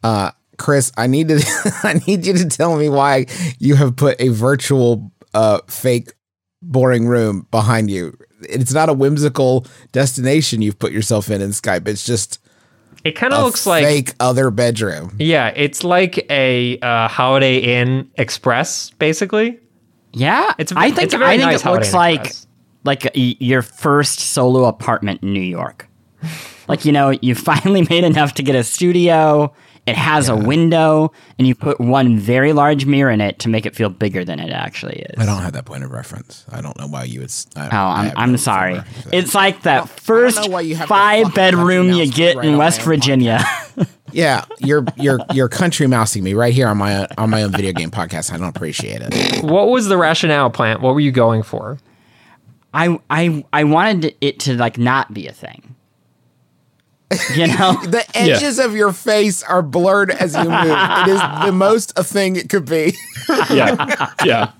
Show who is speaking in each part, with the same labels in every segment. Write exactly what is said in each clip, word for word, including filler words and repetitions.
Speaker 1: Uh, Chris, I need to I need you to tell me why you have put a virtual uh, fake boring room behind you. It's not a whimsical destination you've put yourself in in Skype. It's just
Speaker 2: it kind of looks like
Speaker 1: fake other bedroom.
Speaker 2: Yeah, it's like a uh, Holiday Inn Express, basically.
Speaker 3: Yeah,
Speaker 2: it's.
Speaker 3: I think
Speaker 2: it's a very
Speaker 3: I think
Speaker 2: nice
Speaker 3: it looks like
Speaker 2: Express.
Speaker 3: like a, your first solo apartment in New York. Like, you know, you finally made enough to get a studio. It has yeah. a window, and you put one very large mirror in it to make it feel bigger than it actually is.
Speaker 1: I don't have that point of reference. I don't know why you would. I,
Speaker 3: oh, I'm, I'm
Speaker 1: no
Speaker 3: sorry. It's like that first
Speaker 1: you
Speaker 3: five bedroom you get right in West Virginia.
Speaker 1: Yeah, you're you're you're country mousing me right here on my on my own video game podcast. I don't appreciate it.
Speaker 2: What was the rationale, Plant? What were you going for?
Speaker 3: I I I wanted it to like not be a thing. You know,
Speaker 1: the edges yeah. of your face are blurred as you move. It is the most a thing it could be.
Speaker 4: Yeah, yeah.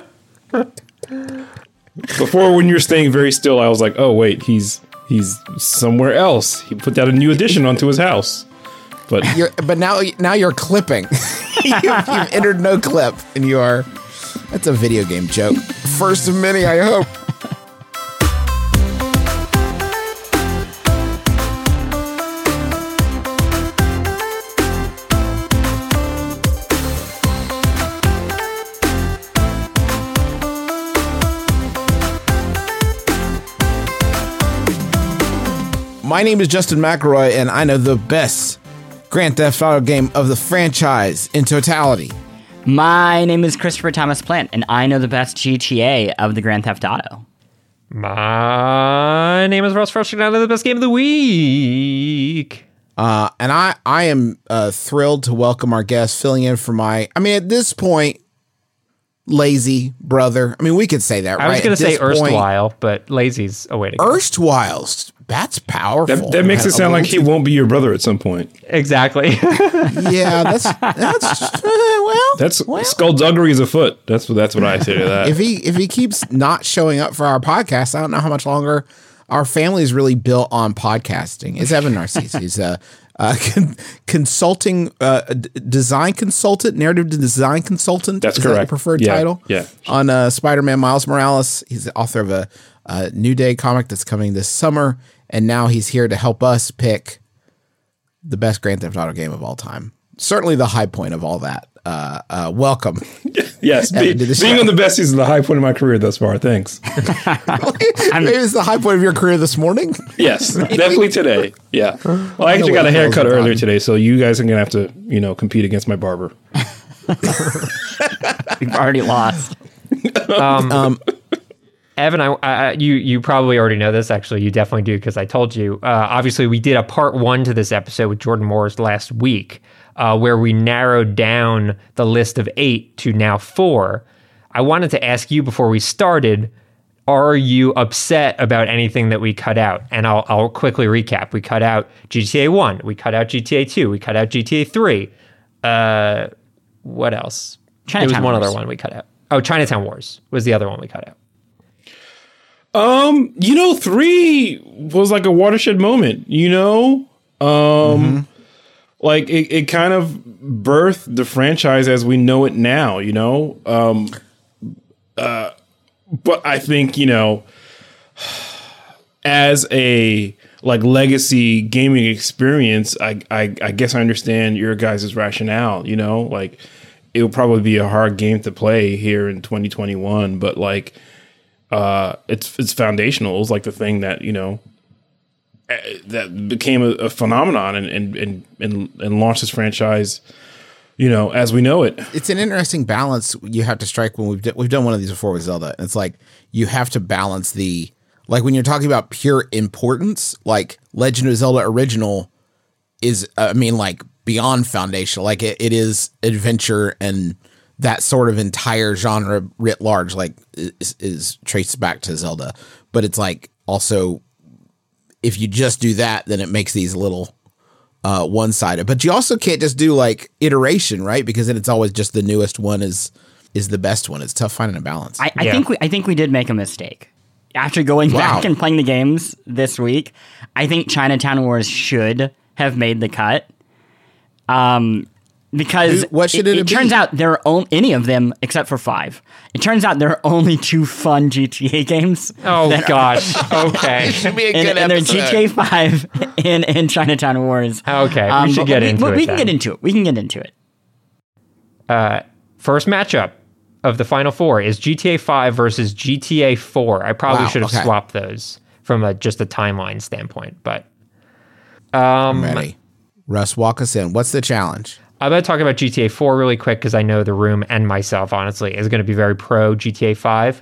Speaker 4: Before, when you're staying very still, I was like, "Oh wait, he's he's somewhere else." He put out a new addition onto his house. But
Speaker 1: you're, but now now you're clipping. you've, you've entered no clip, and you are. That's a video game joke. First of many, I hope. My name is Justin McElroy, and I know the best Grand Theft Auto game of the franchise in totality.
Speaker 3: My name is Christopher Thomas Plant, and I know the best G T A of the Grand Theft Auto.
Speaker 2: My name is Ross Frushing, and I know the best game of the week.
Speaker 1: Uh, and I, I am uh, thrilled to welcome our guest, filling in for my, I mean, at this point, lazy brother. I mean, we could say that,
Speaker 2: I
Speaker 1: right?
Speaker 2: was going to say
Speaker 1: point,
Speaker 2: erstwhile, but lazy's a way to go.
Speaker 1: Erstwhile. That's powerful.
Speaker 4: That, that makes it sound like he won't be your brother at some point.
Speaker 2: Exactly.
Speaker 1: Yeah, that's that's uh, well.
Speaker 4: That's
Speaker 1: well.
Speaker 4: skullduggery is afoot. That's what that's what I say to that.
Speaker 1: If he if he keeps not showing up for our podcast, I don't know how much longer our family is really built on podcasting. It's Evan Narcisse. He's a, a con- consulting uh, d- design consultant, narrative design consultant.
Speaker 4: That's
Speaker 1: is
Speaker 4: correct.
Speaker 1: That your preferred
Speaker 4: yeah,
Speaker 1: title?
Speaker 4: Yeah.
Speaker 1: On uh, Spider-Man Miles Morales, he's the author of a, a New Day comic that's coming this summer. And now he's here to help us pick the best Grand Theft Auto game of all time. Certainly the high point of all that. Uh, uh, welcome.
Speaker 4: Yes, be, being on the best is the high point of my career thus far. Thanks.
Speaker 1: Maybe it's the high point of your career this morning.
Speaker 4: Yes, definitely today. Yeah. Well, I actually got a haircut earlier today, so you guys are going to have to, you know, compete against my barber.
Speaker 3: We've already lost.
Speaker 2: Um, um Evan, I, I, you you probably already know this. Actually, you definitely do because I told you. Uh, obviously, we did a part one to this episode with Jordan Morris last week, uh, where we narrowed down the list of eight to now four. I wanted to ask you before we started: are you upset about anything that we cut out? And I'll I'll quickly recap. We cut out G T A one. We cut out G T A two. We cut out G T A three. Uh, what else?
Speaker 3: Chinatown
Speaker 2: there was one
Speaker 3: Wars.
Speaker 2: other one we cut out. Oh, Chinatown Wars was the other one we cut out.
Speaker 4: Um, you know, three was like a watershed moment, you know? Um, mm-hmm. Like it, it kind of birthed the franchise as we know it now, you know? Um, uh, but I think, you know, as a like legacy gaming experience, I, I, I guess I understand your guys' rationale, you know? Like it would probably be a hard game to play here in twenty twenty-one, but like, Uh, it's it's foundational. It was like the thing that, you know, that became a, a phenomenon and, and and and and launched this franchise, you know, as we know it.
Speaker 1: It's an interesting balance you have to strike when we've d- we've done one of these before with Zelda. And it's like you have to balance the like when you're talking about pure importance, like Legend of Zelda Original is, uh, I mean, like beyond foundational. Like it, it is adventure and that sort of entire genre writ large, like is, is traced back to Zelda. But it's like also, if you just do that, then it makes these a little uh, one-sided. But you also can't just do like iteration, right? Because then it's always just the newest one is is the best one. It's tough finding a balance.
Speaker 3: I, I
Speaker 2: yeah.
Speaker 3: think we I think we did make a mistake. After going
Speaker 1: wow.
Speaker 3: back and playing the games this week, I think Chinatown Wars should have made the cut. Um, because
Speaker 1: Who- what should it
Speaker 3: it,
Speaker 1: be?
Speaker 3: turns out there are only any of them except for five. It turns out there are only two fun G T A games.
Speaker 2: Oh
Speaker 3: that-
Speaker 2: gosh. Okay.
Speaker 1: Should be a
Speaker 3: and,
Speaker 1: good
Speaker 3: and they're
Speaker 1: episode.
Speaker 3: G T A five and, and Chinatown Wars.
Speaker 2: Okay, we
Speaker 3: Um,
Speaker 2: should
Speaker 3: but
Speaker 2: get
Speaker 3: we,
Speaker 2: into
Speaker 3: but
Speaker 2: it
Speaker 3: We can
Speaker 2: then.
Speaker 3: get into it. We can get into it.
Speaker 2: First matchup of the final four is G T A five versus G T A four. I probably
Speaker 1: Wow,
Speaker 2: should have
Speaker 1: okay.
Speaker 2: swapped those from a, just a timeline standpoint, but
Speaker 1: I'm ready. Russ, walk us in. What's the challenge?
Speaker 2: I'm going to talk about G T A four really quick because I know the room and myself, honestly, is going to be very pro G T A five.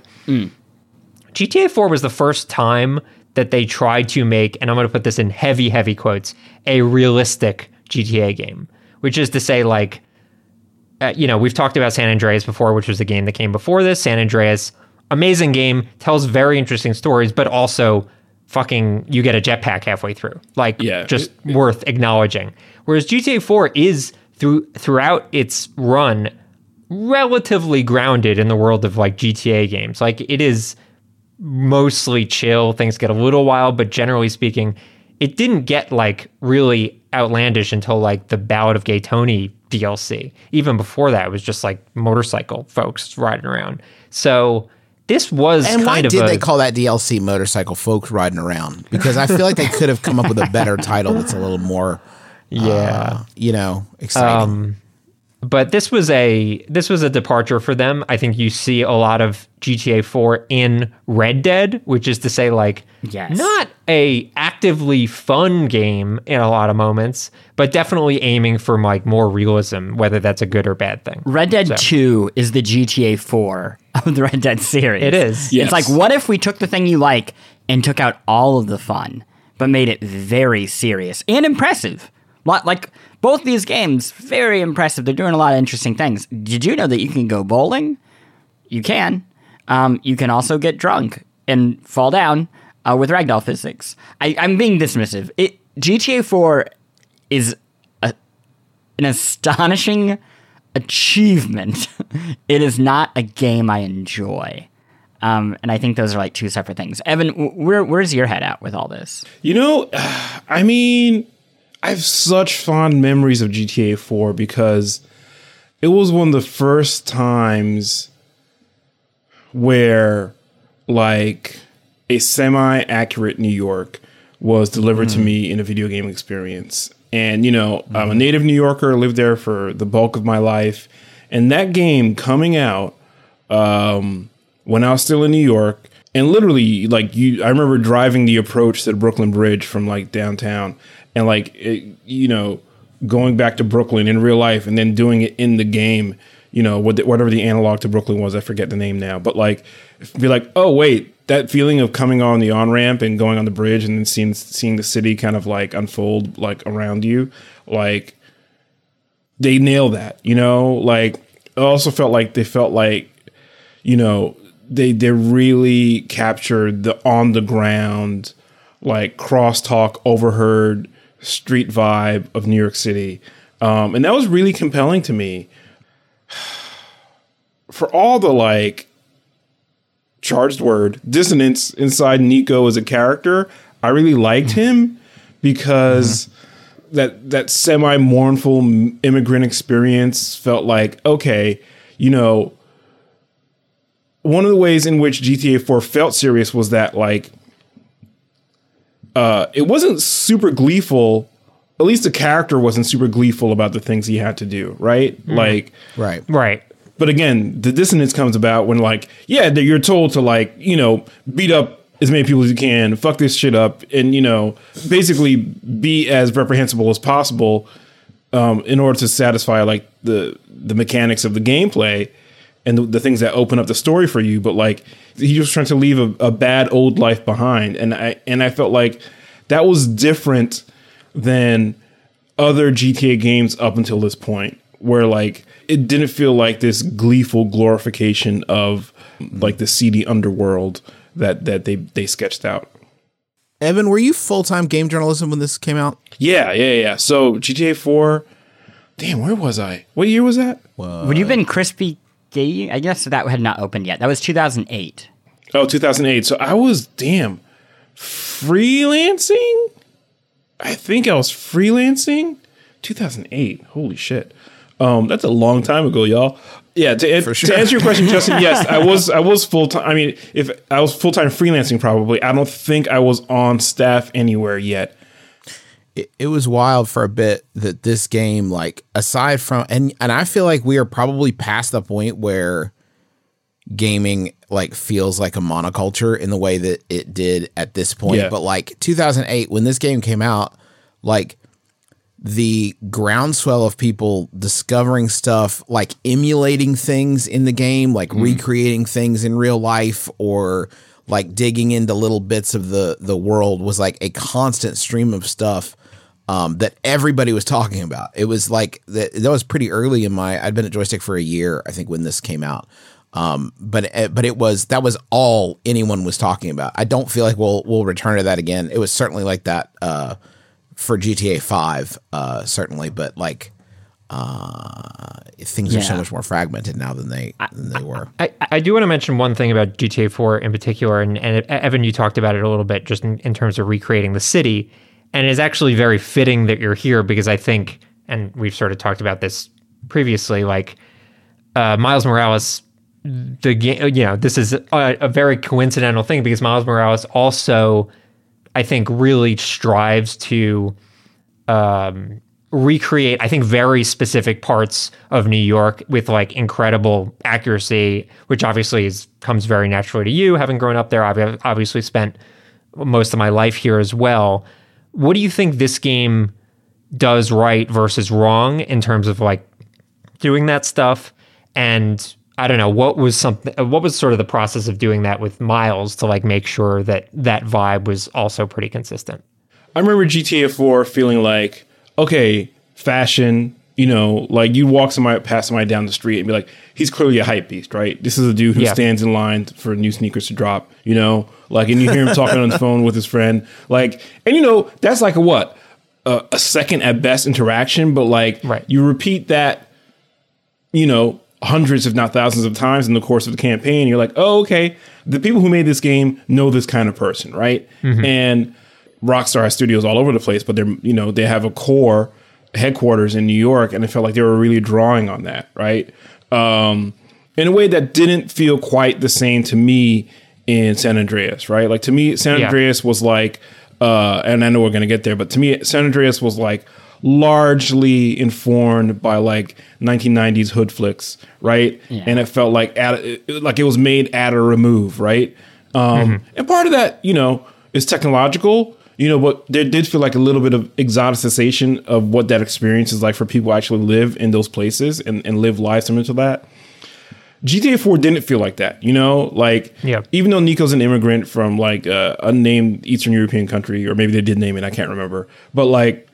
Speaker 2: G T A four was the first time that they tried to make, and I'm going to put this in heavy, heavy quotes, a realistic G T A game, which is to say, like, uh, you know, we've talked about San Andreas before, which was the game that came before this. San Andreas, amazing game, tells very interesting stories, but also fucking, you get a jetpack halfway through. Like,
Speaker 4: Yeah.
Speaker 2: just worth acknowledging. Whereas G T A four is, through throughout its run, relatively grounded in the world of, like, G T A games. Like, it is mostly chill. Things get a little wild, but generally speaking, it didn't get, like, really outlandish until, like, the Ballad of Gay Tony D L C. Even before that, it was just, like, motorcycle folks riding around. So this was
Speaker 1: And why
Speaker 2: kind of
Speaker 1: did
Speaker 2: a,
Speaker 1: they call that D L C motorcycle folks riding around? Because I feel like they could have come up with a better title that's a little more,
Speaker 2: yeah.
Speaker 1: uh, you know, exciting.
Speaker 2: Um, but this was a this was a departure for them. I think you see a lot of G T A four in Red Dead, which is to say, like,
Speaker 3: Yes.
Speaker 2: not a actively fun game in a lot of moments, but definitely aiming for, like, more realism, whether that's a good or bad thing.
Speaker 3: Red Dead
Speaker 2: So-
Speaker 3: two is the G T A four of the Red Dead series.
Speaker 2: It is.
Speaker 4: Yes.
Speaker 3: It's like, what if we took the thing you like and took out all of the fun, but made it very serious and impressive? Lot- Like, both these games, very impressive. They're doing a lot of interesting things. Did you know that you can go bowling? You can. Um, you can also get drunk and fall down uh, with ragdoll physics. I, I'm being dismissive. It, G T A four is a, an astonishing achievement. It is not a game I enjoy. Um, and I think those are like two separate things. Evan, wh- where, where's your head at with all this?
Speaker 4: You know, I mean, I have such fond memories of G T A four because it was one of the first times where, like, a semi-accurate New York was delivered to me in a video game experience. And, you know, I'm a native New Yorker, lived there for the bulk of my life. And that game coming out um, when I was still in New York, and literally, like, you, I remember driving the approach to the Brooklyn Bridge from, like, downtown, and, like, it, you know, going back to Brooklyn in real life, and then doing it in the game. You know, what the, whatever the analog to Brooklyn was, I forget the name now. But, like, be like, oh wait, that feeling of coming on the on ramp and going on the bridge and then seeing seeing the city kind of like unfold like around you, like they nail that. You know, like it also felt like they felt like, you know, they they really captured the on the ground, like crosstalk, overheard street vibe of New York City, um, and that was really compelling to me. For all the like charged word dissonance inside Nico as a character, I really liked him because mm-hmm. that that semi mournful immigrant experience felt like, okay, you know, one of the ways in which G T A four felt serious was that like uh, it wasn't super gleeful. At least the character wasn't super gleeful about the things he had to do, right? Mm-hmm. Like,
Speaker 1: right,
Speaker 2: right.
Speaker 4: But again, the dissonance comes about when, like, yeah, you're told to, like, you know, beat up as many people as you can, fuck this shit up, and, you know, basically be as reprehensible as possible um, in order to satisfy, like, the the mechanics of the gameplay and the, the things that open up the story for you. But, like, he was trying to leave a, a bad old life behind. And I, and I felt like that was different than other G T A games up until this point, where, like, it didn't feel like this gleeful glorification of like the seedy underworld that that they they sketched out.
Speaker 1: Evan, were you full-time game journalism when this came out?
Speaker 4: Yeah, yeah, yeah. So G T A four, damn, where was I? What year was that?
Speaker 1: Well,
Speaker 3: Would you have been Crispy Gay? I guess that had not opened yet. That was two thousand eight.
Speaker 4: Oh, two thousand eight. So I was, damn, freelancing? I think I was freelancing two thousand eight. Holy shit. Um, that's a long time ago, y'all. Yeah, to,
Speaker 1: For sure.
Speaker 4: to answer your question, Justin, yes, I was I was full time. I mean, if I was full time freelancing, probably. I don't think I was on staff anywhere yet.
Speaker 1: It, it was wild for a bit that this game, like, aside from, and and I feel like we are probably past the point where gaming like feels like a monoculture in the way that it did at this point.
Speaker 4: Yeah.
Speaker 1: But like two thousand eight, when this game came out, like the groundswell of people discovering stuff, like emulating things in the game, like mm. recreating things in real life, or like digging into little bits of the, the world, was like a constant stream of stuff um, that everybody was talking about. It was like that, that was pretty early in my, I'd been at Joystick for a year, I think, when this came out. Um, but, but it was, that was all anyone was talking about. I don't feel like we'll, we'll return to that again. It was certainly like that, uh, for G T A five, uh, certainly, but like, uh, things yeah. are so much more fragmented now than they, than they were.
Speaker 2: I, I do want to mention one thing about G T A four in particular. And, and Evan, you talked about it a little bit just in, in terms of recreating the city, and it's actually very fitting that you're here, because I think, and we've sort of talked about this previously, like, uh, Miles Morales, the game, you know, this is a, a very coincidental thing, because Miles Morales also, I think, really strives to um, recreate, I think, very specific parts of New York with like incredible accuracy, which obviously is, comes very naturally to you, having grown up there. I've obviously spent most of my life here as well. What do you think this game does right versus wrong in terms of like doing that stuff? And I don't know, what was something, what was sort of the process of doing that with Miles to like make sure that that vibe was also pretty consistent?
Speaker 4: I remember G T A four feeling like, okay, fashion, you know, like you walk somebody past somebody down the street and be like, he's clearly a hype beast, right? This is a dude who yeah. stands in line for new sneakers to drop, you know, like, and you hear him talking on the phone with his friend, like, and you know, that's like a what? A, a second at best interaction, but like
Speaker 2: right.
Speaker 4: you repeat that, you know, hundreds, if not thousands of times in the course of the campaign. You're like, oh, okay, the people who made this game know this kind of person, right? Mm-hmm. And Rockstar has studios all over the place, but they're, you know, they have a core headquarters in New York, and it felt like they were really drawing on that, right? Um, in a way that didn't feel quite the same to me in San Andreas, right? Like, to me, San yeah. Andreas was like, uh, and I know we're going to get there, but to me, San Andreas was like largely informed by like nineteen nineties hood flicks, right? Yeah. And it felt like at, like it was made at a remove, right? Um, mm-hmm. And part of that, you know, is technological, you know, but there did feel like a little bit of exoticization of what that experience is like for people who actually live in those places and, and live lives similar to that. G T A four didn't feel like that, you know, like
Speaker 2: yeah.
Speaker 4: even though Nico's an immigrant from like a unnamed Eastern European country, or maybe they did name it, I can't remember, but like,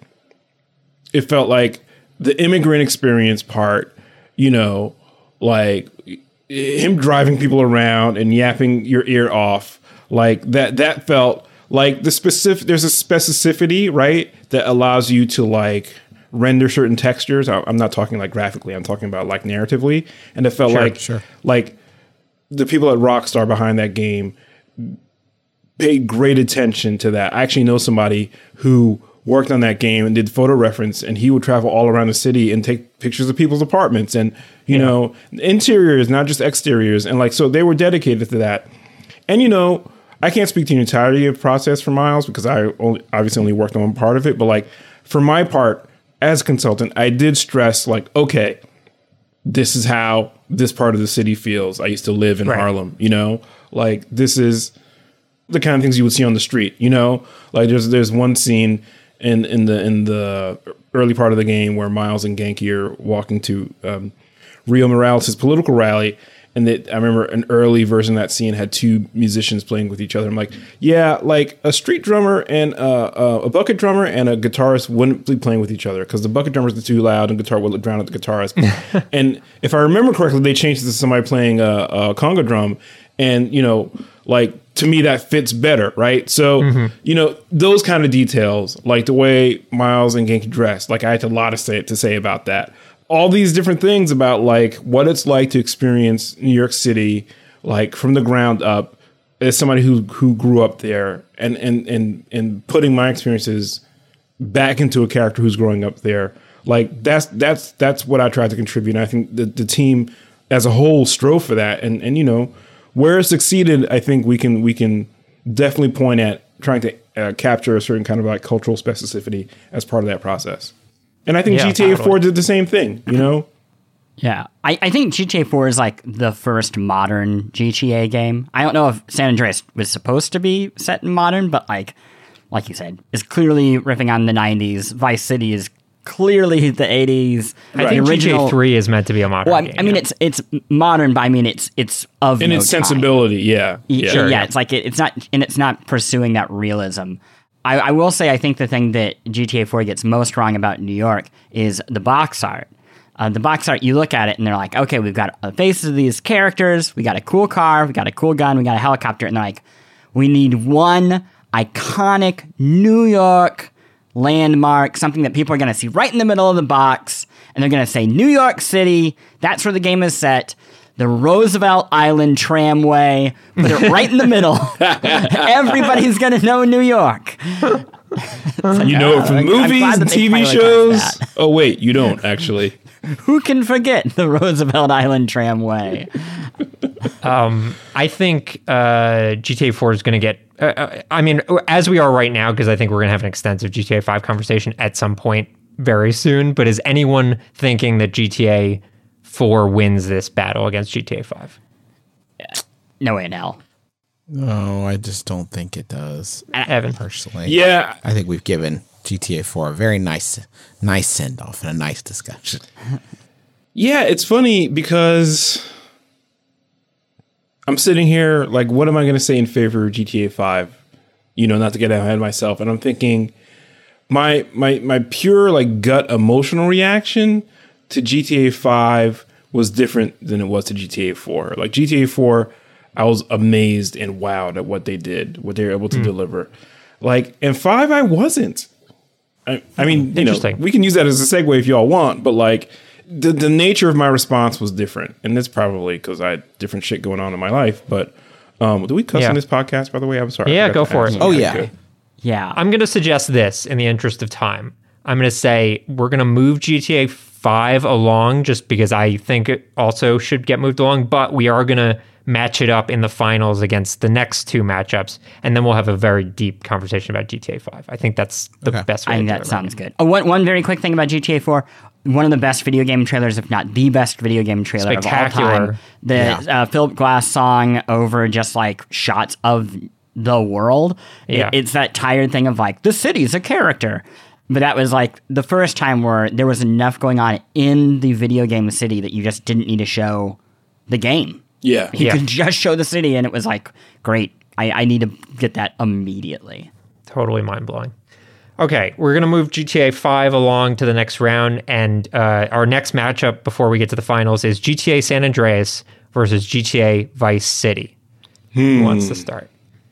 Speaker 4: it felt like the immigrant experience part, you know, like him driving people around and yapping your ear off, like that, that felt like the specific, there's a specificity, right, that allows you to like render certain textures. I'm not talking like graphically, I'm talking about like narratively. And it felt
Speaker 1: sure,
Speaker 4: like,
Speaker 1: sure.
Speaker 4: like the people at Rockstar behind that game paid great attention to that. I actually know somebody who worked on that game and did photo reference, and he would travel all around the city and take pictures of people's apartments and, you yeah. know, interiors, not just exteriors. And like, so they were dedicated to that. And, you know, I can't speak to the entirety of the process for Miles because I only, obviously only worked on one part of it. But like, for my part as a consultant, I did stress like, okay, this is how this part of the city feels. I used to live in right. Harlem, you know, like this is the kind of things you would see on the street, you know, like there's, there's one scene in, in the, in the early part of the game where Miles and Genki are walking to um, Rio Morales' political rally. And that I remember an early version of that scene had two musicians playing with each other. I'm like, yeah, like a street drummer and uh, uh, a bucket drummer and a guitarist wouldn't be playing with each other because the bucket drummer is too loud and guitar will drown out the guitarist. And if I remember correctly, they changed it to somebody playing a, a conga drum. And, you know, like to me, that fits better. Right. So, mm-hmm. you know, those kind of details, like the way Miles and Genki dressed, like I had a lot to say, to say about that. All these different things about like what it's like to experience New York City, like from the ground up, as somebody who who grew up there, and and and and putting my experiences back into a character who's growing up there. Like that's that's that's what I tried to contribute. And I think the, the team as a whole strove for that. And and you know, where it succeeded, I think we can we can definitely point at trying to uh, capture a certain kind of like cultural specificity as part of that process. And I think
Speaker 2: Yeah,
Speaker 4: G T A
Speaker 2: totally.
Speaker 4: four did the same thing, you know?
Speaker 3: Yeah, I, I think G T A four is like the first modern G T A game. I don't know if San Andreas was supposed to be set in modern, but like, like you said, is clearly riffing on the nineties. Vice City is clearly the eighties.
Speaker 2: I
Speaker 3: The
Speaker 2: think G T A
Speaker 3: original-
Speaker 2: three is meant to be a modern
Speaker 3: Well, I,
Speaker 2: game.
Speaker 3: I mean,
Speaker 2: yeah.
Speaker 3: it's it's modern, but I mean, it's it's of
Speaker 4: In
Speaker 3: no
Speaker 4: its
Speaker 3: time.
Speaker 4: sensibility, yeah.
Speaker 3: Y-
Speaker 4: Yeah.
Speaker 3: yeah,
Speaker 2: Sure, yeah.
Speaker 3: it's like it, it's not, and it's not pursuing that realism. I, I will say, I think the thing that G T A four gets most wrong about New York is the box art. Uh, the box art, you look at it and they're like, okay, we've got the faces of these characters, we got a cool car, we got a cool gun, we got a helicopter, and they're like, we need one iconic New York landmark, something that people are going to see right in the middle of the box, and they're going to say New York City, that's where the game is set. The Roosevelt Island Tramway, put it right in the middle. Everybody's going to know New York.
Speaker 4: You know it from
Speaker 3: I'm glad
Speaker 4: movies
Speaker 3: that
Speaker 4: and
Speaker 3: they
Speaker 4: T V
Speaker 3: finally got
Speaker 4: shows.
Speaker 3: that.
Speaker 4: Oh wait, you don't actually.
Speaker 3: Who can forget the Roosevelt Island Tramway?
Speaker 2: I think uh, G T A four is going to get. Uh, uh, I mean, as we are right now, because I think we're going to have an extensive G T A five conversation at some point very soon. But is anyone thinking that G T A four wins this battle against G T A five?
Speaker 3: No way in hell.
Speaker 1: No, I just don't think it does.
Speaker 2: Evan,
Speaker 1: Personally,
Speaker 4: Yeah,
Speaker 1: I think we've given G T A four a very nice, nice send off and a nice discussion.
Speaker 4: yeah. It's funny because I'm sitting here like, what am I going to say in favor of G T A five? You know, not to get ahead of myself, and I'm thinking my my my pure like gut emotional reaction to G T A five was different than it was to G T A four. Like G T A four, I was amazed and wowed at what they did, what they were able to deliver. Like in five, I wasn't. I, I mean, you know,
Speaker 2: Interesting.
Speaker 4: we can use that as a segue if y'all want, but like the the nature of my response was different, and that's probably because I had different shit going on in my life. But um, do we cuss
Speaker 2: Yeah.
Speaker 4: on this podcast? By the way, I'm sorry. I
Speaker 2: Yeah,
Speaker 4: forgot
Speaker 2: go
Speaker 4: to
Speaker 2: for
Speaker 4: ask.
Speaker 2: it.
Speaker 1: Oh,
Speaker 4: Okay,
Speaker 1: yeah.
Speaker 4: good.
Speaker 3: Yeah.
Speaker 2: I'm going to suggest this in the interest of time. I'm going to say we're going to move G T A five along just because I think it also should get moved along, but we are going to match it up in the finals against the next two matchups, and then we'll have a very deep conversation about G T A five. I think that's the
Speaker 1: Okay.
Speaker 2: best way
Speaker 3: I
Speaker 2: to
Speaker 3: think
Speaker 2: do
Speaker 3: that
Speaker 2: it
Speaker 3: sounds good. Oh, one, one very quick thing about G T A four. One of the best video game trailers, if not the best video game trailer of all
Speaker 2: Spectacular.
Speaker 3: time. The
Speaker 1: Yeah.
Speaker 3: uh, Philip Glass song over just like shots of the world. It-
Speaker 2: Yeah.
Speaker 3: it's that tired thing of like, the city's a character. But that was like the first time where there was enough going on in the video game city that you just didn't need to show the game.
Speaker 4: Yeah.
Speaker 3: You
Speaker 2: Yeah.
Speaker 3: could just show the city, and it was like, great. I, I need to get that immediately.
Speaker 2: Totally mind-blowing. Okay, we're going to move G T A five along to the next round, and uh, our next matchup before we get to the finals is G T A San Andreas versus G T A Vice City. Who wants to start?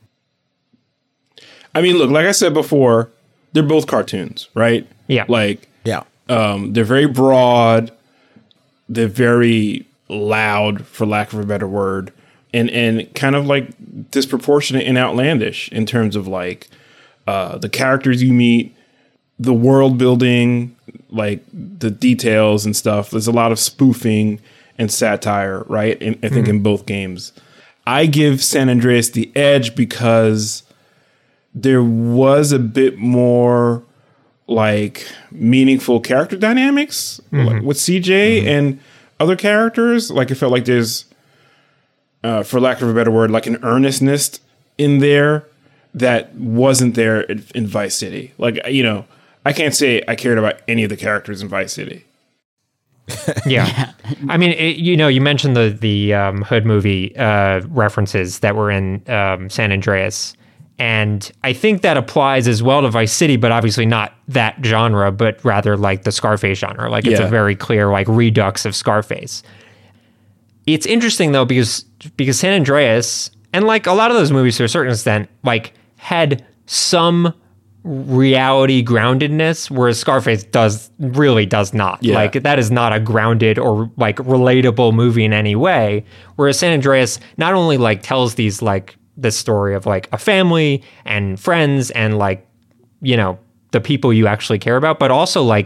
Speaker 4: I mean, look, like I said before, they're both cartoons, right?
Speaker 2: Yeah.
Speaker 4: Like,
Speaker 1: Yeah.
Speaker 4: um, they're very broad. They're very loud, for lack of a better word, and and kind of like disproportionate and outlandish in terms of like uh, the characters you meet, the world building, like the details and stuff. There's a lot of spoofing and satire, right? And I think in both games, I give San Andreas the edge because there was a bit more like meaningful character dynamics like, with C J and other characters. Like it felt like there's, uh, for lack of a better word, like an earnestness in there that wasn't there in, in Vice City. Like, you know, I can't say I cared about any of the characters in Vice City.
Speaker 2: Yeah. I mean, it, you know, you mentioned the the um, Hood movie uh, references that were in um, San Andreas. And I think that applies as well to Vice City, but obviously not that genre, but rather like the Scarface genre. Like it's
Speaker 4: Yeah.
Speaker 2: a very clear like redux of Scarface. It's interesting though, because because San Andreas, and like a lot of those movies to a certain extent, like had some reality groundedness, whereas Scarface does really does not.
Speaker 4: Yeah.
Speaker 2: Like that is not a grounded or like relatable movie in any way. Whereas San Andreas not only like tells these like this story of like a family and friends and like, you know, the people you actually care about, but also like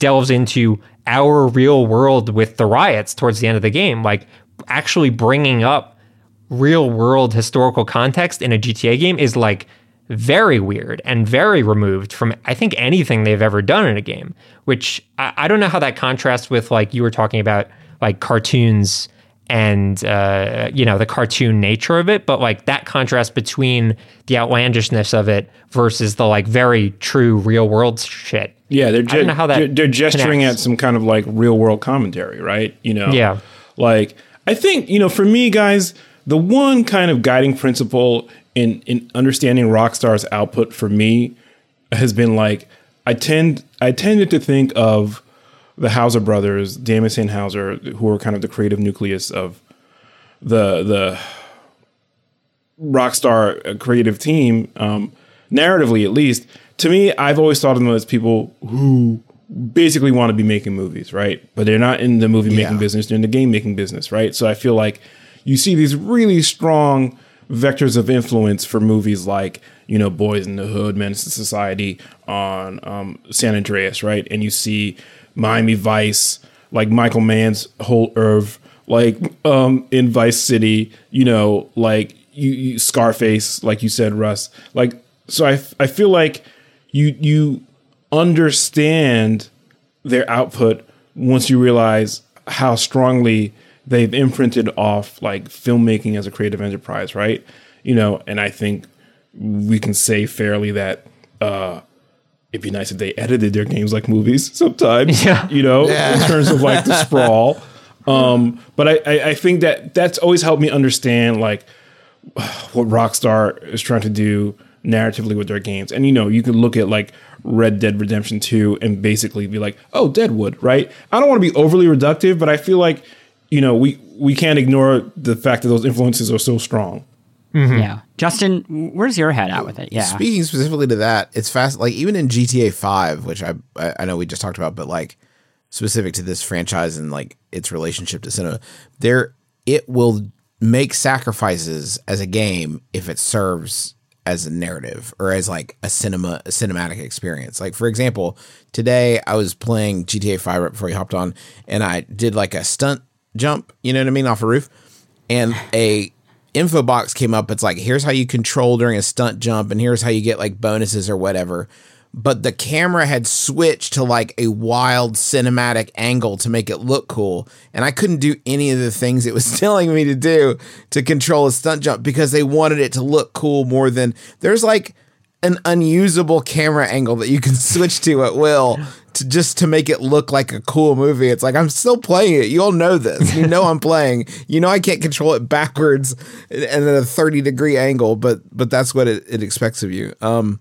Speaker 2: delves into our real world with the riots towards the end of the game, like actually bringing up real world historical context in a G T A game is like very weird and very removed from, I think, anything they've ever done in a game, which I, I don't know how that contrasts with, like you were talking about, like cartoons and, uh, you know, the cartoon nature of it. But like that contrast between the outlandishness of it versus the like very true real world shit.
Speaker 4: Yeah, they're,
Speaker 2: I don't know how that
Speaker 4: they're, they're gesturing
Speaker 2: connects.
Speaker 4: at some kind of like real world commentary, right? You know?
Speaker 2: Yeah.
Speaker 4: Like, I think, you know, for me, guys, the one kind of guiding principle in in understanding Rockstar's output for me has been like I tend I tended to think of the Hauser brothers, Damus and Hauser, who are kind of the creative nucleus of the the Rockstar creative team, um, narratively at least. To me, I've always thought of them as people who basically want to be making movies, right? But they're not in the movie making
Speaker 1: Yeah.
Speaker 4: business; they're in the game making business, right? So I feel like you see these really strong vectors of influence for movies like, you know, Boys in the Hood, Menace to Society on um, San Andreas, right? And you see Miami Vice, like Michael Mann's whole oeuvre, like um, in Vice City, you know, like you, you Scarface, like you said, Russ. Like, so I, I feel like you you understand their output once you realize how strongly they've imprinted off like filmmaking as a creative enterprise, right? You know, and I think we can say fairly that uh, it'd be nice if they edited their games like movies sometimes,
Speaker 2: Yeah.
Speaker 4: you know, in terms of like the sprawl. Um, but I, I, I think that that's always helped me understand like what Rockstar is trying to do narratively with their games. And, you know, you can look at like Red Dead Redemption two and basically be like, oh, Deadwood, right? I don't want to be overly reductive, but I feel like, you know, we, we can't ignore the fact that those influences are so strong.
Speaker 2: Mm-hmm.
Speaker 3: Yeah. Justin, where's your head at with it? Yeah.
Speaker 1: Speaking specifically to that, it's fast. Like even in G T A five, which I I I know we just talked about, but like specific to this franchise and like its relationship to cinema, there it will make sacrifices as a game if it serves as a narrative or as like a cinema a cinematic experience. Like for example, today I was playing G T A five right before you hopped on, and I did like a stunt jump, you know what I mean, off a roof, and a info box came up. It's like, here's how you control during a stunt jump, and here's how you get like bonuses or whatever. But the camera had switched to like a wild cinematic angle to make it look cool, and I couldn't do any of the things it was telling me to do to control a stunt jump because they wanted it to look cool more than there's like an unusable camera angle that you can switch to at will to just to make it look like a cool movie. It's like, I'm still playing it. You all know this. You know I'm playing. You know I can't control it backwards and at a thirty degree angle, but but that's what it, it expects of you. Um,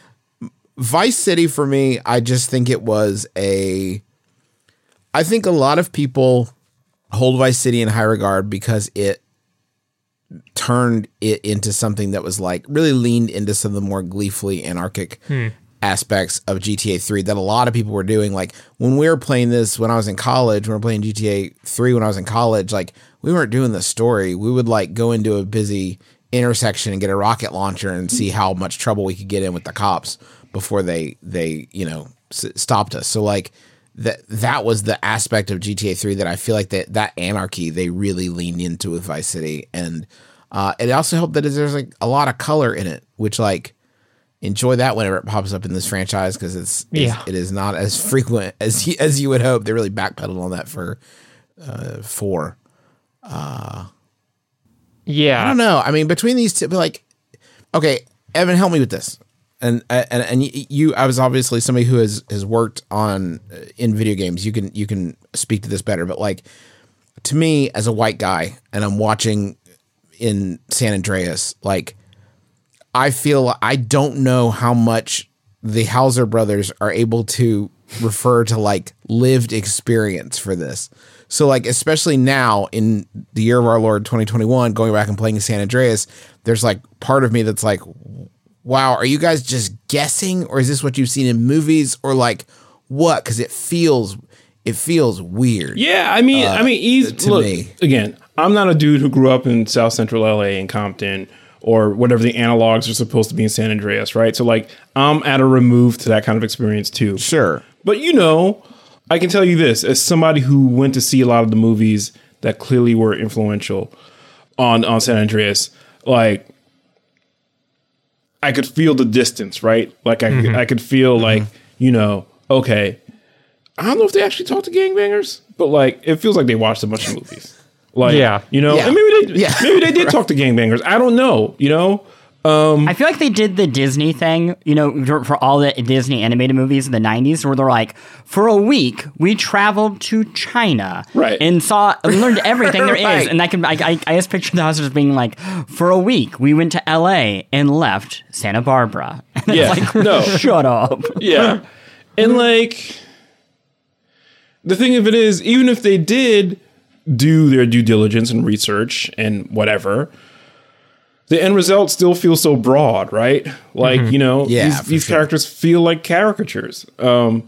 Speaker 1: Vice City for me, I just think it was a. I think a lot of people hold Vice City in high regard because it turned it into something that was like really leaned into some of the more gleefully anarchic hmm. aspects of G T A three that a lot of people were doing. Like when we were playing this when I was in college, when we were playing G T A three when I was in college, like we weren't doing the story. We would like go into a busy intersection and get a rocket launcher and see how much trouble we could get in with the cops before they they you know s- stopped us. So like that that was the aspect of G T A three that I feel like that that anarchy they really leaned into with Vice City, and uh, it also helped that there's like a lot of color in it, which like enjoy that whenever it pops up in this franchise because it's,
Speaker 2: yeah.
Speaker 1: it's it is not as frequent as you, as you would hope. They really backpedaled on that for uh, four. Uh,
Speaker 2: yeah,
Speaker 1: I don't know. I mean, between these two, like, okay, Evan, help me with this. And and and you, I was obviously somebody who has, has worked on in video games. You can you can speak to this better, but like to me as a white guy, and I'm watching in San Andreas, like I feel I don't know how much the Hauser brothers are able to refer to like lived experience for this. So like especially now in the year of our Lord twenty twenty-one, going back and playing San Andreas, there's like part of me that's like, wow, are you guys just guessing, or is this what you've seen in movies, or like what? Because it feels, it feels weird.
Speaker 4: Yeah, I mean,
Speaker 1: uh,
Speaker 4: I mean, easy,
Speaker 1: to
Speaker 4: look,
Speaker 1: me.
Speaker 4: Again, I'm not a dude who grew up in South Central L A in Compton or whatever the analogs are supposed to be in San Andreas, right? So like, I'm at a remove to that kind of experience too.
Speaker 1: Sure,
Speaker 4: but you know, I can tell you this as somebody who went to see a lot of the movies that clearly were influential on on San Andreas, like I could feel the distance, right? Like I mm-hmm. I could feel mm-hmm. like, you know, okay, I don't know if they actually talk to gangbangers, but like it feels like they watched a bunch of movies. Like, yeah. you know,
Speaker 1: yeah.
Speaker 4: and maybe they yeah. maybe they did talk to gangbangers. I don't know, you know. Um,
Speaker 3: I feel like they did the Disney thing, you know, for, for all the Disney animated movies in the nineties, where they're like, for a week, we traveled to China,
Speaker 4: right,
Speaker 3: and saw, and learned everything there
Speaker 1: right.
Speaker 3: is. And I can, I, I, I just picture the house as being like, for a week, we went to L A and left Santa Barbara. And
Speaker 4: yeah,
Speaker 3: it's like,
Speaker 4: no,
Speaker 3: shut up.
Speaker 4: Yeah, and like, the thing of it is, even if they did do their due diligence and research and whatever, the end result still feels so broad, right? Like, mm-hmm. you know,
Speaker 1: yeah,
Speaker 4: these, these
Speaker 1: sure.
Speaker 4: characters feel like caricatures. Um,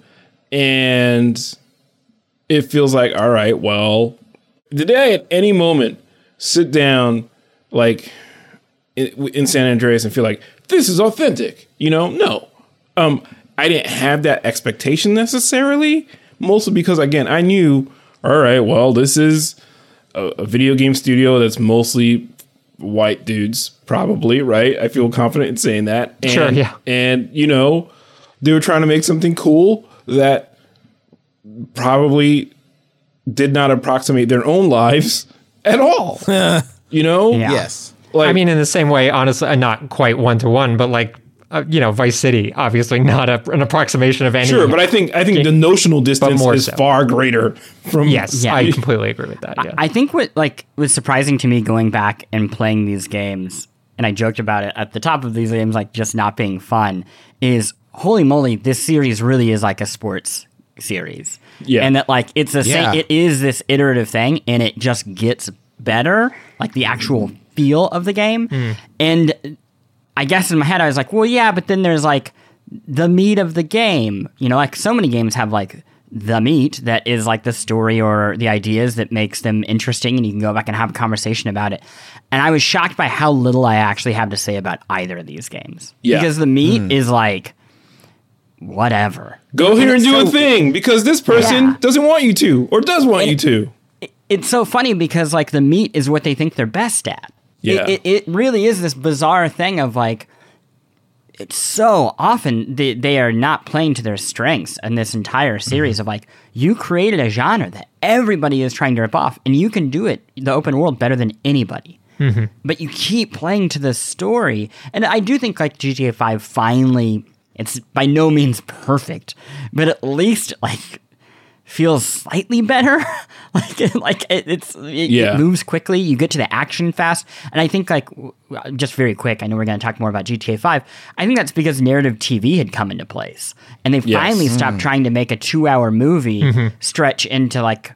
Speaker 4: and it feels like, all right, well, did I at any moment sit down like in, in San Andreas and feel like this is authentic? You know, no. Um, I didn't have that expectation necessarily, mostly because, again, I knew, all right, well, this is a, a video game studio that's mostly white dudes, probably, right? I feel confident in saying that. And,
Speaker 2: sure, yeah.
Speaker 4: And, you know, they were trying to make something cool that probably did not approximate their own lives at all. You know?
Speaker 3: Yeah.
Speaker 1: Yes.
Speaker 2: Like, I mean, in the same way, honestly, not quite one-to-one, but like, Uh, you know, Vice City, obviously not a, an approximation of any.
Speaker 4: Sure, but I think I think game, the notional distance is so. far greater from.
Speaker 2: Yes, yeah. I completely agree with that. Yeah.
Speaker 3: I think what like was surprising to me going back and playing these games, and I joked about it at the top of these games, like just not being fun, is holy moly, this series really is like a sports series.
Speaker 4: Yeah,
Speaker 3: and that like it's the
Speaker 1: yeah.
Speaker 3: same. It is this iterative thing, and it just gets better, like the actual feel of the game, mm. and. I guess in my head I was like, well, yeah, but then there's like the meat of the game. You know, like so many games have like the meat that is like the story or the ideas that makes them interesting, and you can go back and have a conversation about it. And I was shocked by how little I actually have to say about either of these games.
Speaker 4: Yeah.
Speaker 3: Because the meat mm. is like, whatever.
Speaker 4: Go here and, and do so, a thing because this person yeah. doesn't want you to or does want
Speaker 3: it,
Speaker 4: you to.
Speaker 3: It, it's so funny because like the meat is what they think they're best at.
Speaker 4: Yeah.
Speaker 3: It, it, it really is this bizarre thing of like, it's so often they, they are not playing to their strengths in this entire series mm-hmm. of like, you created a genre that everybody is trying to rip off, and you can do it, the open world, better than anybody. Mm-hmm. But you keep playing to the story. And I do think like G T A five finally, it's by no means perfect, but at least like, feels slightly better. like like it, it's it,
Speaker 4: yeah.
Speaker 3: it moves quickly. You get to the action fast, and I think like just very quick. I know we're going to talk more about G T A five. I think that's because narrative T V had come into place, and they
Speaker 4: yes.
Speaker 3: finally
Speaker 4: mm.
Speaker 3: stopped trying to make a two-hour movie mm-hmm. stretch into like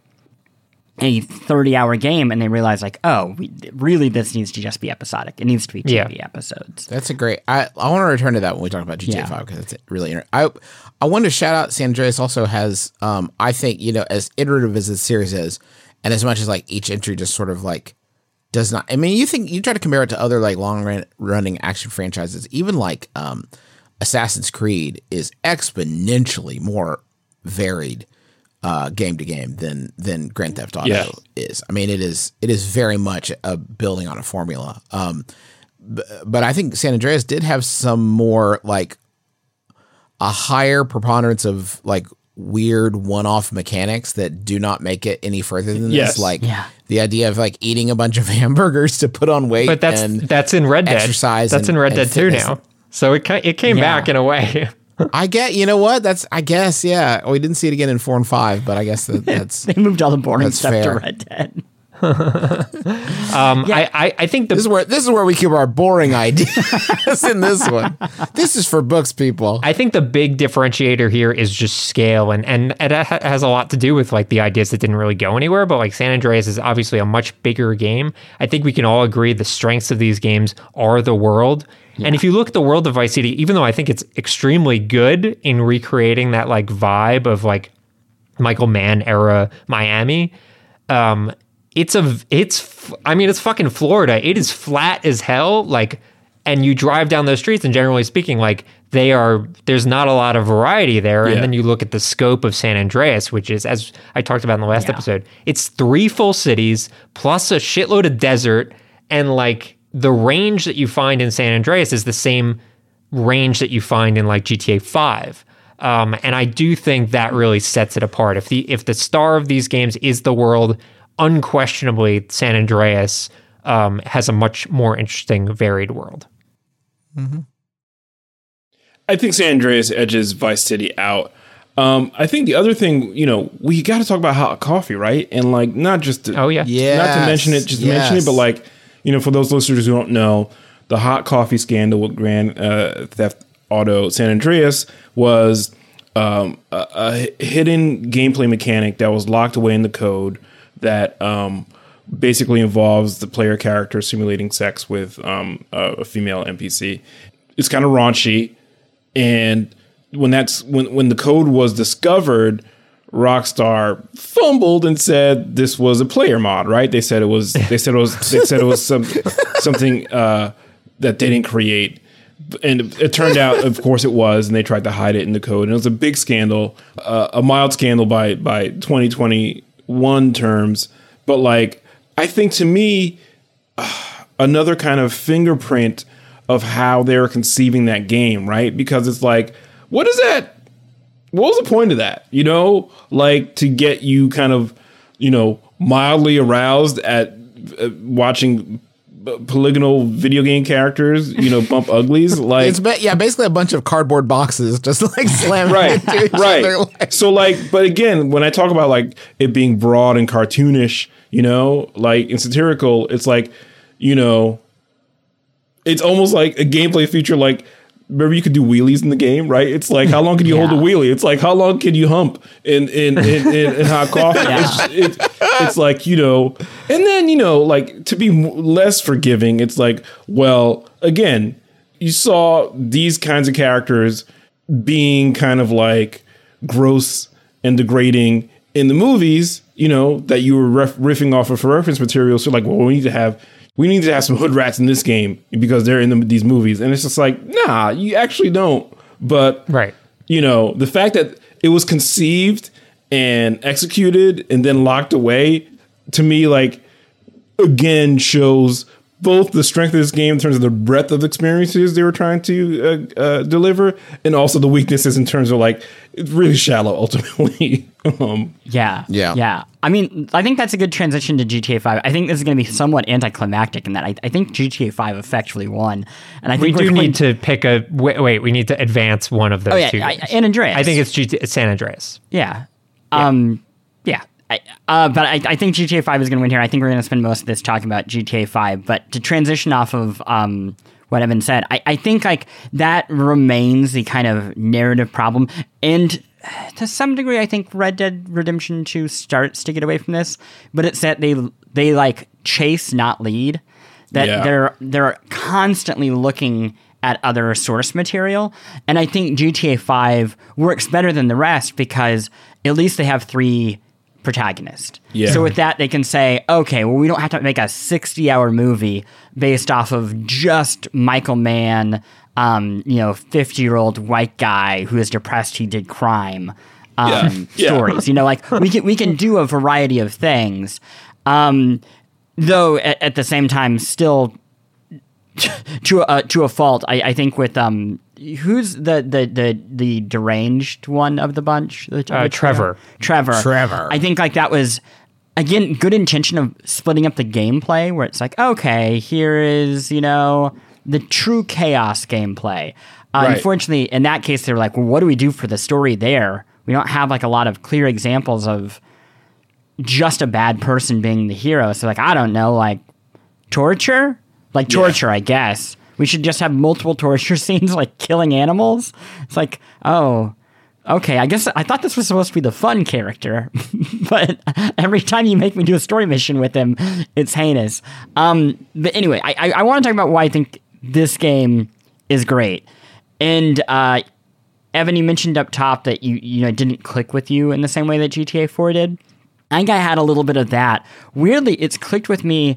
Speaker 3: a thirty-hour game, and they realized like, oh, we, really, this needs to just be episodic. It needs to be T V
Speaker 2: yeah.
Speaker 3: episodes.
Speaker 1: That's a great. I I want to return to that when we talk about G T A five because it's really. Inter- I I wanted to shout out San Andreas also has. Um, I think you know as iterative as the series is, and as much as like each entry just sort of like does not. I mean, you think you try to compare it to other like long run, running action franchises, even like um, Assassin's Creed is exponentially more varied. Uh, game to game than than Grand Theft Auto
Speaker 4: yeah.
Speaker 1: is. I mean, it is it is very much a building on a formula. Um, b- but I think San Andreas did have some more like a higher preponderance of like weird one-off mechanics that do not make it any further than
Speaker 4: yes.
Speaker 1: this. Like
Speaker 3: yeah.
Speaker 1: the idea of like eating a bunch of hamburgers to put on weight.
Speaker 2: But that's
Speaker 1: and
Speaker 2: that's in Red Dead.
Speaker 1: Exercise.
Speaker 2: That's
Speaker 1: and,
Speaker 2: in Red
Speaker 1: and
Speaker 2: Dead two
Speaker 1: fitness.
Speaker 2: now. So it it came
Speaker 3: Yeah.
Speaker 2: back in a way.
Speaker 1: I get, you know what? That's, I guess, yeah. We didn't see it again in four and five, but I guess that, that's.
Speaker 3: They moved all the boring
Speaker 1: That's
Speaker 3: stuff
Speaker 1: fair.
Speaker 3: to Red Dead.
Speaker 2: um,
Speaker 3: Yeah.
Speaker 2: I, I I think the
Speaker 1: This is where this is where we keep our boring ideas in this one. This is for books, people.
Speaker 2: I think the big differentiator here is just scale, and and it ha- has a lot to do with like the ideas that didn't really go anywhere. But like San Andreas is obviously a much bigger game. I think we can all agree the strengths of these games are the world. Yeah. And if you look at the world of Vice City, even though I think it's extremely good in recreating that like vibe of like Michael Mann era Miami, um, it's a it's I mean it's fucking Florida. It is flat as hell. Like, and you drive down those streets, and generally speaking, like they are there's not a lot of variety there.
Speaker 4: Yeah.
Speaker 2: And then you look at the scope of San Andreas, which is, as I talked about in the last
Speaker 3: Yeah.
Speaker 2: episode, it's three full cities plus a shitload of desert, and like the range that you find in San Andreas is the same range that you find in like G T A five. Um, and I do think that really sets it apart. If the if the star of these games is the world, unquestionably San Andreas um, has a much more interesting, varied world.
Speaker 1: Mm-hmm.
Speaker 4: I think San Andreas edges Vice City out. Um, I think the other thing, you know, we got to talk about hot coffee, right? And like, not just to,
Speaker 2: Oh, yeah.
Speaker 1: Yes,
Speaker 4: not to mention it, just to mention it, but
Speaker 1: yes.
Speaker 4: like, you know, for those listeners who don't know, the hot coffee scandal with Grand uh, Theft Auto San Andreas was um, a, a hidden gameplay mechanic that was locked away in the code that um, basically involves the player character simulating sex with um, a, a female N P C. It's kind of raunchy. And when that's when when the code was discovered, Rockstar fumbled and said this was a player mod, right? They said it was. They said it was. They said it was some something uh, that they didn't create, and it turned out, of course, it was. And they tried to hide it in the code, and it was a big scandal, uh, a mild scandal by by twenty twenty-one terms. But like, I think to me, uh, another kind of fingerprint of how they were conceiving that game, right? Because it's like, what is that? What was the point of that? You know, like to get you kind of, you know, mildly aroused at uh, watching b- polygonal video game characters, you know, bump uglies. Like,
Speaker 1: It's ba- yeah, basically a bunch of cardboard boxes just like slamming
Speaker 4: right,
Speaker 1: into each
Speaker 4: right.
Speaker 1: other. Like,
Speaker 4: So like, but again, when I talk about like it being broad and cartoonish, you know, like and satirical, it's like, you know, it's almost like a gameplay feature. Like, remember you could do wheelies in the game, right? It's like, how long can you
Speaker 3: Yeah.
Speaker 4: hold a wheelie? It's like, how long can you hump in in in, in, in hot coffee?
Speaker 3: Yeah.
Speaker 4: It's, it, it's like, you know, and then, you know, like to be m- less forgiving, it's like, well, again, you saw these kinds of characters being kind of like gross and degrading in the movies, you know, that you were ref- riffing off of for reference material. So like, well, we need to have we need to have some hood rats in this game because they're in the, these movies. And it's just like, nah, you actually don't. But,
Speaker 2: Right.
Speaker 4: you know, the fact that it was conceived and executed and then locked away, to me, like, again, shows both the strength of this game in terms of the breadth of experiences they were trying to uh, uh, deliver, and also the weaknesses in terms of like it's really shallow ultimately. um,
Speaker 3: Yeah.
Speaker 1: Yeah.
Speaker 3: Yeah. I mean, I think that's a good transition to G T A five. I think this is going to be somewhat anticlimactic in that I, I think G T A five effectively won. And I
Speaker 2: We
Speaker 3: think
Speaker 2: do
Speaker 3: we're
Speaker 2: need
Speaker 3: going-
Speaker 2: to pick a wait, wait. We need to advance one of those
Speaker 3: Oh, yeah.
Speaker 2: two.
Speaker 3: I,
Speaker 2: games.
Speaker 3: and Andreas.
Speaker 2: I think it's G T it's San Andreas.
Speaker 3: Yeah. Um, yeah. I, uh, but I, I think G T A five is going to win here. I think we're going to spend most of this talking about G T A five. But to transition off of um, what Evan said, I, I think like that remains the kind of narrative problem. And to some degree, I think Red Dead Redemption two starts to get away from this. But it's that they they like chase, not lead. That
Speaker 4: Yeah.
Speaker 3: they're they're constantly looking at other source material. And I think G T A five works better than the rest because at least they have three protagonists.
Speaker 4: Yeah.
Speaker 3: So with that, they can say, okay, well, we don't have to make a sixty-hour movie based off of just Michael Mann, um, you know, fifty-year-old white guy who is depressed he did crime um,
Speaker 4: Yeah. Yeah.
Speaker 3: stories. You know, like we can we can do a variety of things. Um, though at, at the same time, still to a to a fault, I, I think with um who's the, the the the deranged one of the bunch? The,
Speaker 2: Uh,
Speaker 3: the
Speaker 2: Trevor.
Speaker 3: Trevor.
Speaker 1: Trevor.
Speaker 3: I think like that was again good intention of splitting up the gameplay where it's like, okay, here is, you know, the true chaos gameplay. Uh,
Speaker 4: Right.
Speaker 3: Unfortunately, in that case, they were like, well, what do we do for the story there? We don't have like a lot of clear examples of just a bad person being the hero. So like, I don't know, like torture? Like torture, I guess. We should just have multiple torture scenes, like killing animals. It's like, oh, okay. I guess I thought this was supposed to be the fun character, but every time you make me do a story mission with him, it's heinous. Um, but anyway, I, I, I want to talk about why I think this game is great. And uh, Evan, you mentioned up top that you you know it didn't click with you in the same way that G T A four did. I think I had a little bit of that. Weirdly, it's clicked with me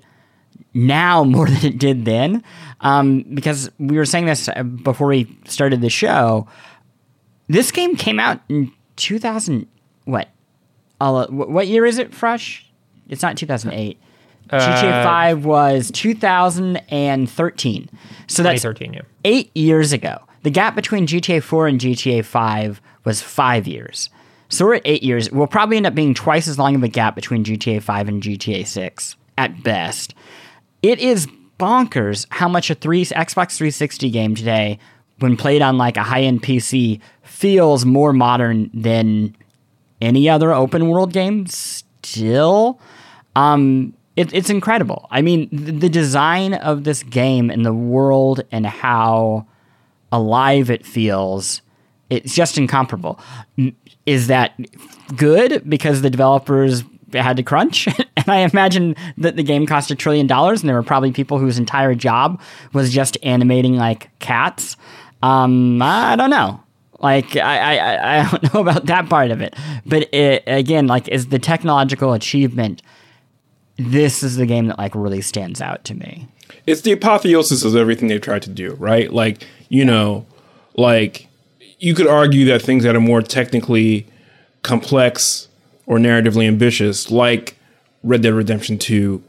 Speaker 3: now more than it did then. Um, because we were saying this before we started the show. This game came out in two thousand. What? Uh, what year is it, Fresh? It's not two thousand eight. Uh, G T A five was two thousand thirteen. So that's
Speaker 2: twenty thirteen, yeah.
Speaker 3: eight years ago. The gap between G T A four and G T A five was five years. So we're at eight years. We'll probably end up being twice as long of a gap between G T A five and G T A six at best. It is bonkers how much a three Xbox three sixty game today, when played on like a high-end P C, feels more modern than any other open world game still. Um, it, it's incredible. I mean, the, the design of this game and the world and how alive it feels, it's just incomparable. Is that good because the developers had to crunch? And I imagine that the game cost a trillion dollars and there were probably people whose entire job was just animating like cats. Um, I don't know. Like, I, I, I don't know about that part of it. But it, again, like, is the technological achievement, this is the game that like really stands out to me.
Speaker 4: It's the apotheosis of everything they've tried to do, right? Like, you know, like you could argue that things that are more technically complex or narratively ambitious, like Red Dead Redemption two,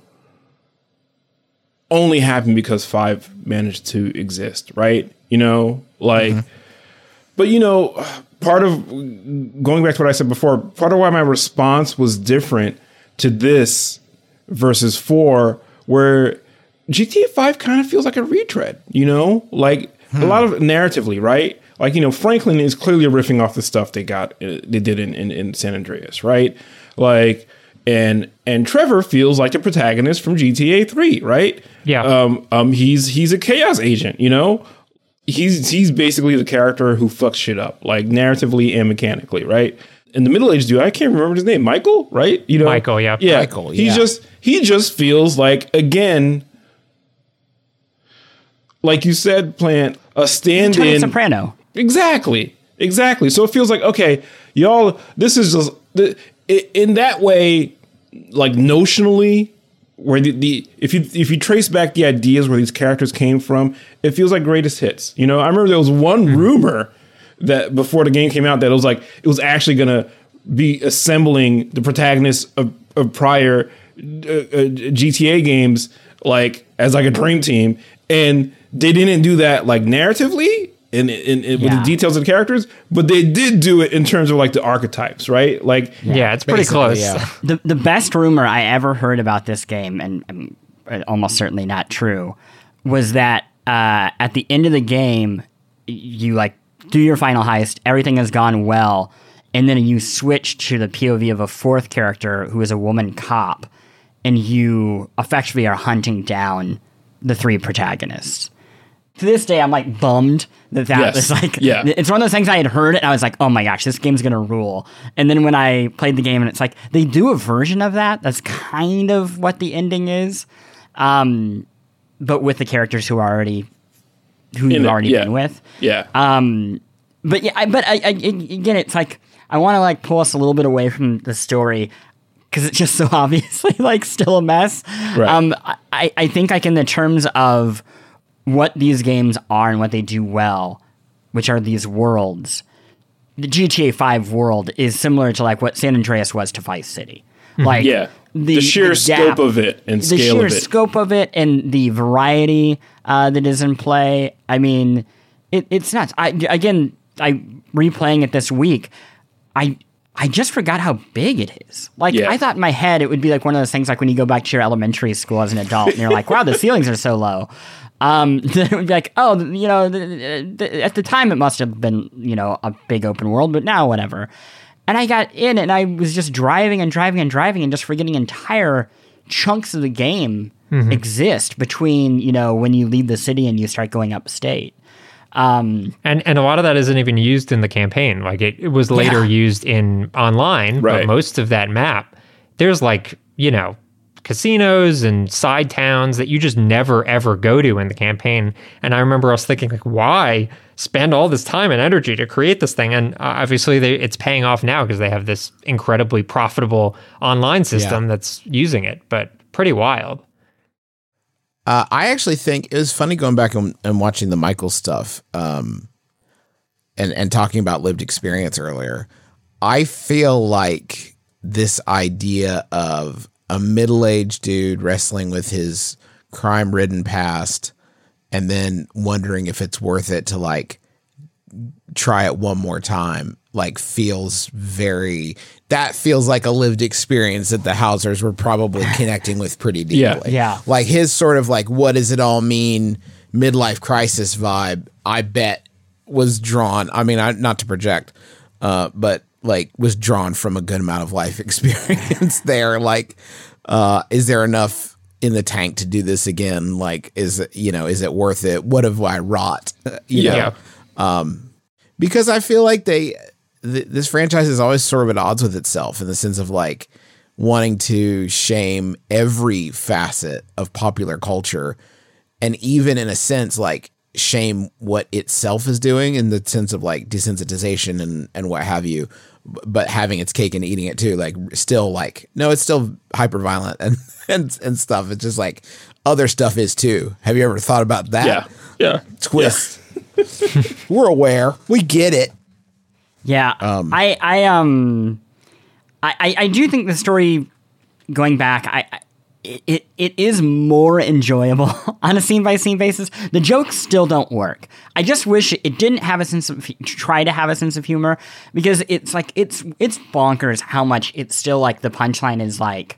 Speaker 4: only happened because five managed to exist, right? You know, like, mm-hmm. But, you know, part of going back to what I said before, part of why my response was different to this versus four, where G T A five kind of feels like a retread, you know, like hmm. a lot of narratively, right? Like, you know, Franklin is clearly riffing off the stuff they got, uh, they did in, in, in San Andreas, right? Like, and and Trevor feels like the protagonist from G T A three, right?
Speaker 2: Yeah.
Speaker 4: Um, um, he's he's a chaos agent, you know. He's he's basically the character who fucks shit up, like narratively and mechanically, right? And the middle-aged dude, I can't remember his name, Michael, right? You know,
Speaker 2: Michael, yeah,
Speaker 4: yeah.
Speaker 1: Michael,
Speaker 4: He
Speaker 1: yeah.
Speaker 4: just he just feels like, again, like you said, Plant, a stand-in.
Speaker 3: Tony Soprano.
Speaker 4: Exactly, exactly. So it feels like, okay, y'all, this is just the, in that way, like notionally, where the, the if you if you trace back the ideas where these characters came from, it feels like greatest hits. You know, I remember there was one mm-hmm. rumor that before the game came out that it was like it was actually gonna be assembling the protagonists of, of prior uh, uh, G T A games like as like a dream team, and they didn't do that like narratively in, in, in yeah. with the details of the characters, but they did do it in terms of like the archetypes, right? Like,
Speaker 2: yeah, yeah it's pretty close.
Speaker 3: Yeah. The the best rumor I ever heard about this game, and I mean, almost certainly not true, was that uh, at the end of the game, you like do your final heist, everything has gone well, and then you switch to the P O V of a fourth character who is a woman cop, and you effectively are hunting down the three protagonists. To this day, I'm like bummed that that
Speaker 4: yes.
Speaker 3: was like,
Speaker 4: yeah.
Speaker 3: It's one of those things I had heard it and I was like, oh my gosh, this game's gonna rule. And then when I played the game and it's like, they do a version of that. That's kind of what the ending is. Um, but with the characters who are already, who
Speaker 4: In
Speaker 3: you've
Speaker 4: it,
Speaker 3: already
Speaker 4: yeah.
Speaker 3: been with.
Speaker 4: Yeah.
Speaker 3: Um, but yeah, I, but I, I, again, it's like, I want to like pull us a little bit away from the story because it's just so obviously like still a mess.
Speaker 4: Right.
Speaker 3: Um, I, I think like in the terms of what these games are and what they do well, which are these worlds, the G T A five world is similar to like what San Andreas was to Vice City. Like
Speaker 4: yeah, the, the sheer the gap, scope of it and scale
Speaker 3: the sheer
Speaker 4: of it.
Speaker 3: scope of it and the variety uh, that is in play. I mean, it, it's nuts. I again, I replaying it this week. I I just forgot how big it is. Like
Speaker 4: yeah.
Speaker 3: I thought in my head it would be like one of those things like when you go back to your elementary school as an adult and you're like, wow, the ceilings are so low. Um, then it would be like, oh, you know, the, the, at the time it must have been, you know, a big open world, but now whatever. And I got in and I was just driving and driving and driving and just forgetting entire chunks of the game mm-hmm. exist between, you know, when you leave the city and you start going upstate. Um,
Speaker 2: and and a lot of that isn't even used in the campaign. Like it, it was later yeah. used in online,
Speaker 4: right.
Speaker 2: but most of that map, there's like, you know, casinos and side towns that you just never ever go to in the campaign. And I remember us thinking like, why spend all this time and energy to create this thing? And obviously they, it's paying off now because they have this incredibly profitable online system yeah. that's using it, but pretty wild.
Speaker 1: Uh, I actually think it was funny going back and, and watching the Michael stuff, um, and and talking about lived experience earlier. I feel like this idea of a middle-aged dude wrestling with his crime-ridden past, and then wondering if it's worth it to like try it one more time, like feels very. That feels like a lived experience that the Housers were probably connecting with pretty deeply.
Speaker 4: Yeah.
Speaker 3: Yeah.
Speaker 1: Like his sort of like, what does it all mean? Midlife crisis vibe, I bet was drawn. I mean, I, not to project, uh, but like was drawn from a good amount of life experience there. Like, uh, is there enough in the tank to do this again? Like, is it, you know, is it worth it? What have I wrought? You
Speaker 4: Yeah.
Speaker 1: know? Um, because I feel like they, th- this franchise is always sort of at odds with itself in the sense of like wanting to shame every facet of popular culture, and even in a sense like shame what itself is doing in the sense of like desensitization and and what have you, but having its cake and eating it too. Like still like no, it's still hyper violent and and and stuff. It's just like other stuff is too. Have you ever thought about that?
Speaker 4: Yeah. Yeah.
Speaker 1: Twist. We're aware. We get it.
Speaker 3: Yeah, um, I, I, um, I, I, I do think the story, going back, I, I it, it is more enjoyable on a scene by scene basis. The jokes still don't work. I just wish it didn't have a sense of try to have a sense of humor, because it's like it's it's bonkers how much it's still like the punchline is like,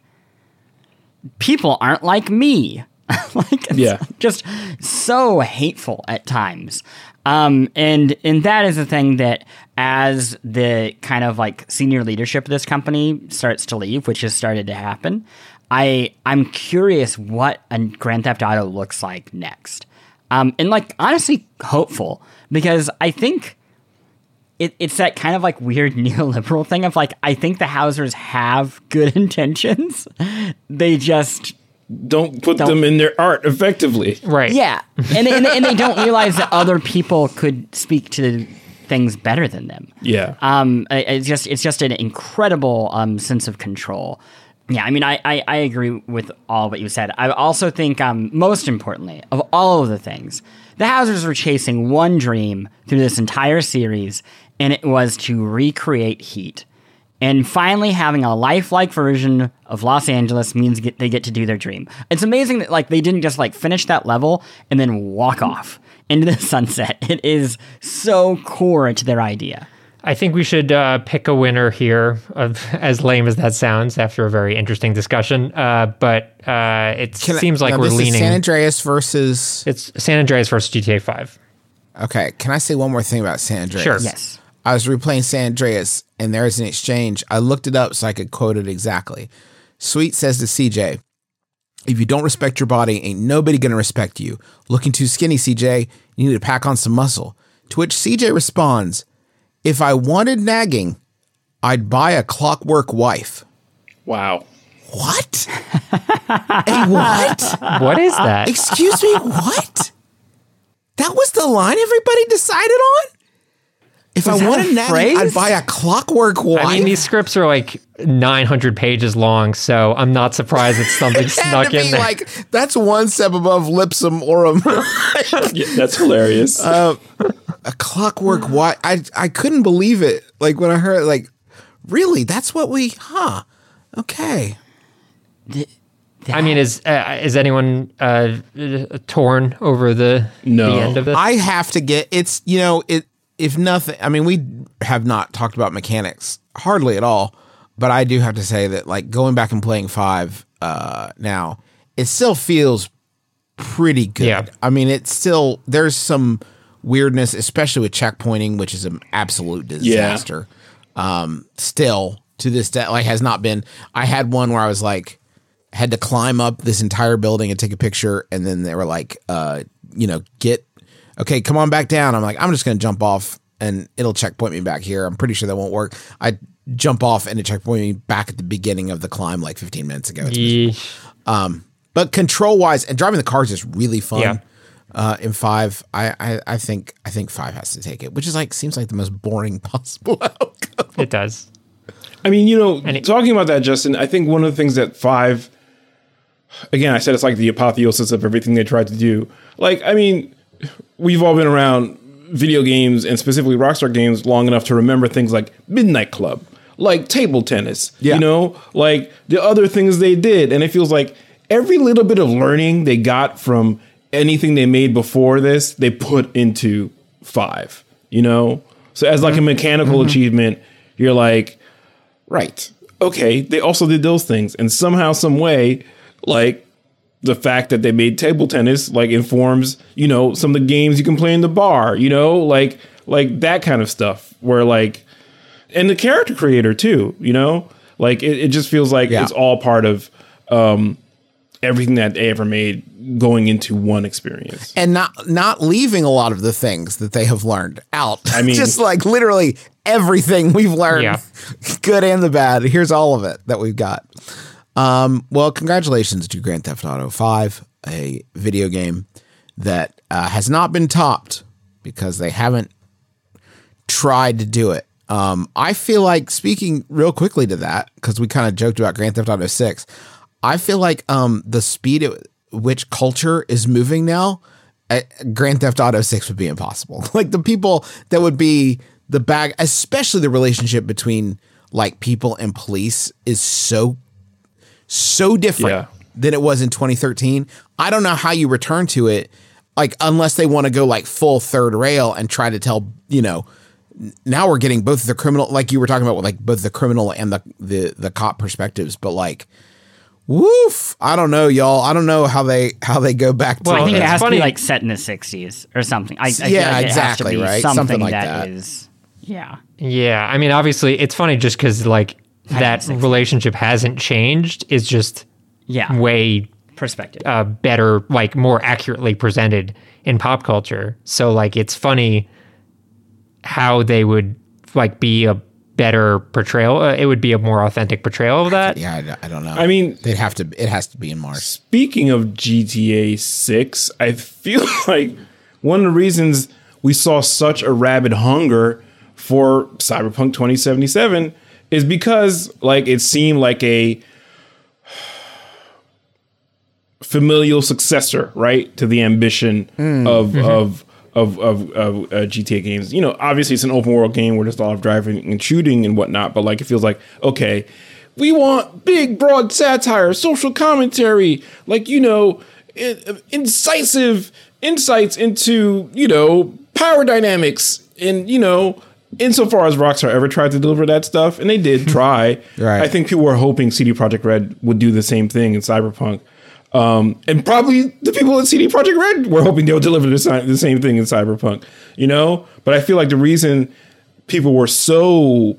Speaker 3: people aren't like me. Like it's
Speaker 4: Yeah.
Speaker 3: just so hateful at times. Um, and and that is the thing that as the kind of like senior leadership of this company starts to leave, which has started to happen, I I'm curious what a Grand Theft Auto looks like next. Um, and like honestly hopeful, because I think it, it's that kind of like weird neoliberal thing of like, I think the Housers have good intentions. They just
Speaker 4: Don't put
Speaker 3: Don't-
Speaker 4: them in their art effectively.
Speaker 2: Right.
Speaker 3: Yeah, and and, and they don't realize that other people could speak to things better than them.
Speaker 4: Yeah.
Speaker 3: Um, I- it's just it's just an incredible um sense of control. Yeah, I mean, I, I, I agree with all what you said. I also think, um, most importantly, of all of the things, the Housers were chasing one dream through this entire series, and it was to recreate Heat. And finally having a lifelike version of Los Angeles means get, they get to do their dream. It's amazing that like they didn't just like finish that level and then walk off into the sunset. It is so core to their idea.
Speaker 2: I think we should uh, pick a winner here, of, as lame as that sounds after a very interesting discussion. Uh, but uh, it
Speaker 1: Can I-
Speaker 2: seems like
Speaker 1: now,
Speaker 2: we're
Speaker 1: this is
Speaker 2: leaning.
Speaker 1: San Andreas versus.
Speaker 2: It's San Andreas versus G T A five.
Speaker 1: Okay, can I say one more thing about San Andreas?
Speaker 2: Sure.
Speaker 3: Yes.
Speaker 1: I was replaying San Andreas, and there's an exchange. I looked it up so I could quote it exactly. Sweet says to C J, "If you don't respect your body, ain't nobody gonna respect you. Looking too skinny, C J. You need to pack on some muscle." To which C J responds, "If I wanted nagging, I'd buy a clockwork wife."
Speaker 4: Wow.
Speaker 1: What? A what?
Speaker 2: What is that?
Speaker 1: Excuse me, what? That was the line everybody decided on? If
Speaker 3: Was
Speaker 1: I
Speaker 3: that
Speaker 1: wanted
Speaker 3: a
Speaker 1: nagging,
Speaker 3: phrase?
Speaker 1: I'd buy a clockwork wife.
Speaker 2: I mean, these scripts are like nine hundred pages long, so I'm not surprised it's something
Speaker 1: It had
Speaker 2: snuck
Speaker 1: to
Speaker 2: in
Speaker 1: be
Speaker 2: there.
Speaker 1: like, that's one step above Lipsum Aurum.
Speaker 4: Yeah, that's hilarious.
Speaker 1: uh, a clockwork wife. I I couldn't believe it. Like when I heard, like, really? That's what we? Huh? Okay.
Speaker 2: I mean, is uh, is anyone uh, uh, torn over the
Speaker 4: No.
Speaker 2: the end of this?
Speaker 1: I have to get. It's you know it. If nothing, I mean, we have not talked about mechanics hardly at all. But I do have to say that, like, going back and playing five uh, now, it still feels pretty good.
Speaker 2: Yeah.
Speaker 1: I mean, it's still, there's some weirdness, especially with checkpointing, which is an absolute disaster. Um, still to this day, like, has not been. I had one where I was like, had to climb up this entire building and take a picture, and then they were like, uh, you know, get, okay, come on back down. I'm like, I'm just going to jump off and it'll checkpoint me back here. I'm pretty sure that won't work. I jump off and it checkpoint me back at the beginning of the climb like fifteen minutes ago. It's
Speaker 2: Yeesh.
Speaker 1: But control wise and driving the cars is really fun.
Speaker 2: Yeah.
Speaker 1: Uh, in five, I, I I think I think five has to take it, which is like seems like the most boring possible outcome.
Speaker 2: It does.
Speaker 4: I mean, you know,
Speaker 2: And it-
Speaker 4: talking about that, Justin, I think one of the things that five again, I said it's like the apotheosis of everything they tried to do. Like, I mean, we've all been around video games and specifically Rockstar games long enough to remember things like Midnight Club, like table tennis,
Speaker 1: yeah.
Speaker 4: you know, like the other things they did. And it feels like every little bit of learning they got from anything they made before this, they put into five, you know? So as like a mechanical mm-hmm. achievement, you're like, right, okay, they also did those things. And somehow, some way, like the fact that they made table tennis like informs, you know, some of the games you can play in the bar, you know, like like that kind of stuff where like, and the character creator too, you know, like it, it just feels like yeah. it's all part of um, everything that they ever made going into one experience,
Speaker 1: and not not leaving a lot of the things that they have learned out.
Speaker 4: I mean,
Speaker 1: just like literally everything we've learned, yeah. good and the bad. Here's all of it that we've got. Um, well, congratulations to Grand Theft Auto five, a video game that uh, has not been topped because they haven't tried to do it. Um, I feel like, speaking real quickly to that, because we kind of joked about Grand Theft Auto six, I feel like um, the speed at which culture is moving now, uh, Grand Theft Auto six would be impossible. Like the people that would be the bag, especially the relationship between like people and police is so so different yeah. than it was in twenty thirteen. I don't know how you return to it, like unless they want to go like full third rail and try to tell, you know, now we're getting both the criminal, like you were talking about, like both the criminal and the the the cop perspectives, but like, woof, I don't know, y'all. I don't know how they how they go back to.
Speaker 3: Well, I think it has
Speaker 2: funny.
Speaker 3: to be like set in the sixties or something. I, I
Speaker 1: yeah,
Speaker 3: like
Speaker 1: exactly, right.
Speaker 3: Something, something like that,
Speaker 1: that
Speaker 3: is, yeah,
Speaker 2: yeah. I mean, obviously, it's funny just because like that relationship hasn't changed. It's just
Speaker 3: yeah,
Speaker 2: way
Speaker 3: perspective,
Speaker 2: uh, better, like more accurately presented in pop culture. So like, it's funny how they would like be a better portrayal. Uh, it would be a more authentic portrayal of that.
Speaker 1: Yeah, I, I don't know.
Speaker 4: I mean,
Speaker 1: they'd have to. It has to be in March.
Speaker 4: Speaking of G T A six, I feel like one of the reasons we saw such a rabid hunger for Cyberpunk twenty seventy-seven is because, like, it seemed like a familial successor, right, to the ambition mm. of mm-hmm. of. of of, of uh, G T A games. You know, obviously it's an open world game where there's a lot of driving and shooting and whatnot, but like it feels like, okay, we want big, broad satire, social commentary, like, you know, in, incisive insights into, you know, power dynamics. And, you know, insofar as Rockstar ever tried to deliver that stuff, and they did try,
Speaker 1: right.
Speaker 4: I think people were hoping C D Projekt Red would do the same thing in Cyberpunk. Um, and probably the people at C D Projekt Red were hoping they'll deliver the, the same thing in Cyberpunk, you know? But I feel like the reason people were so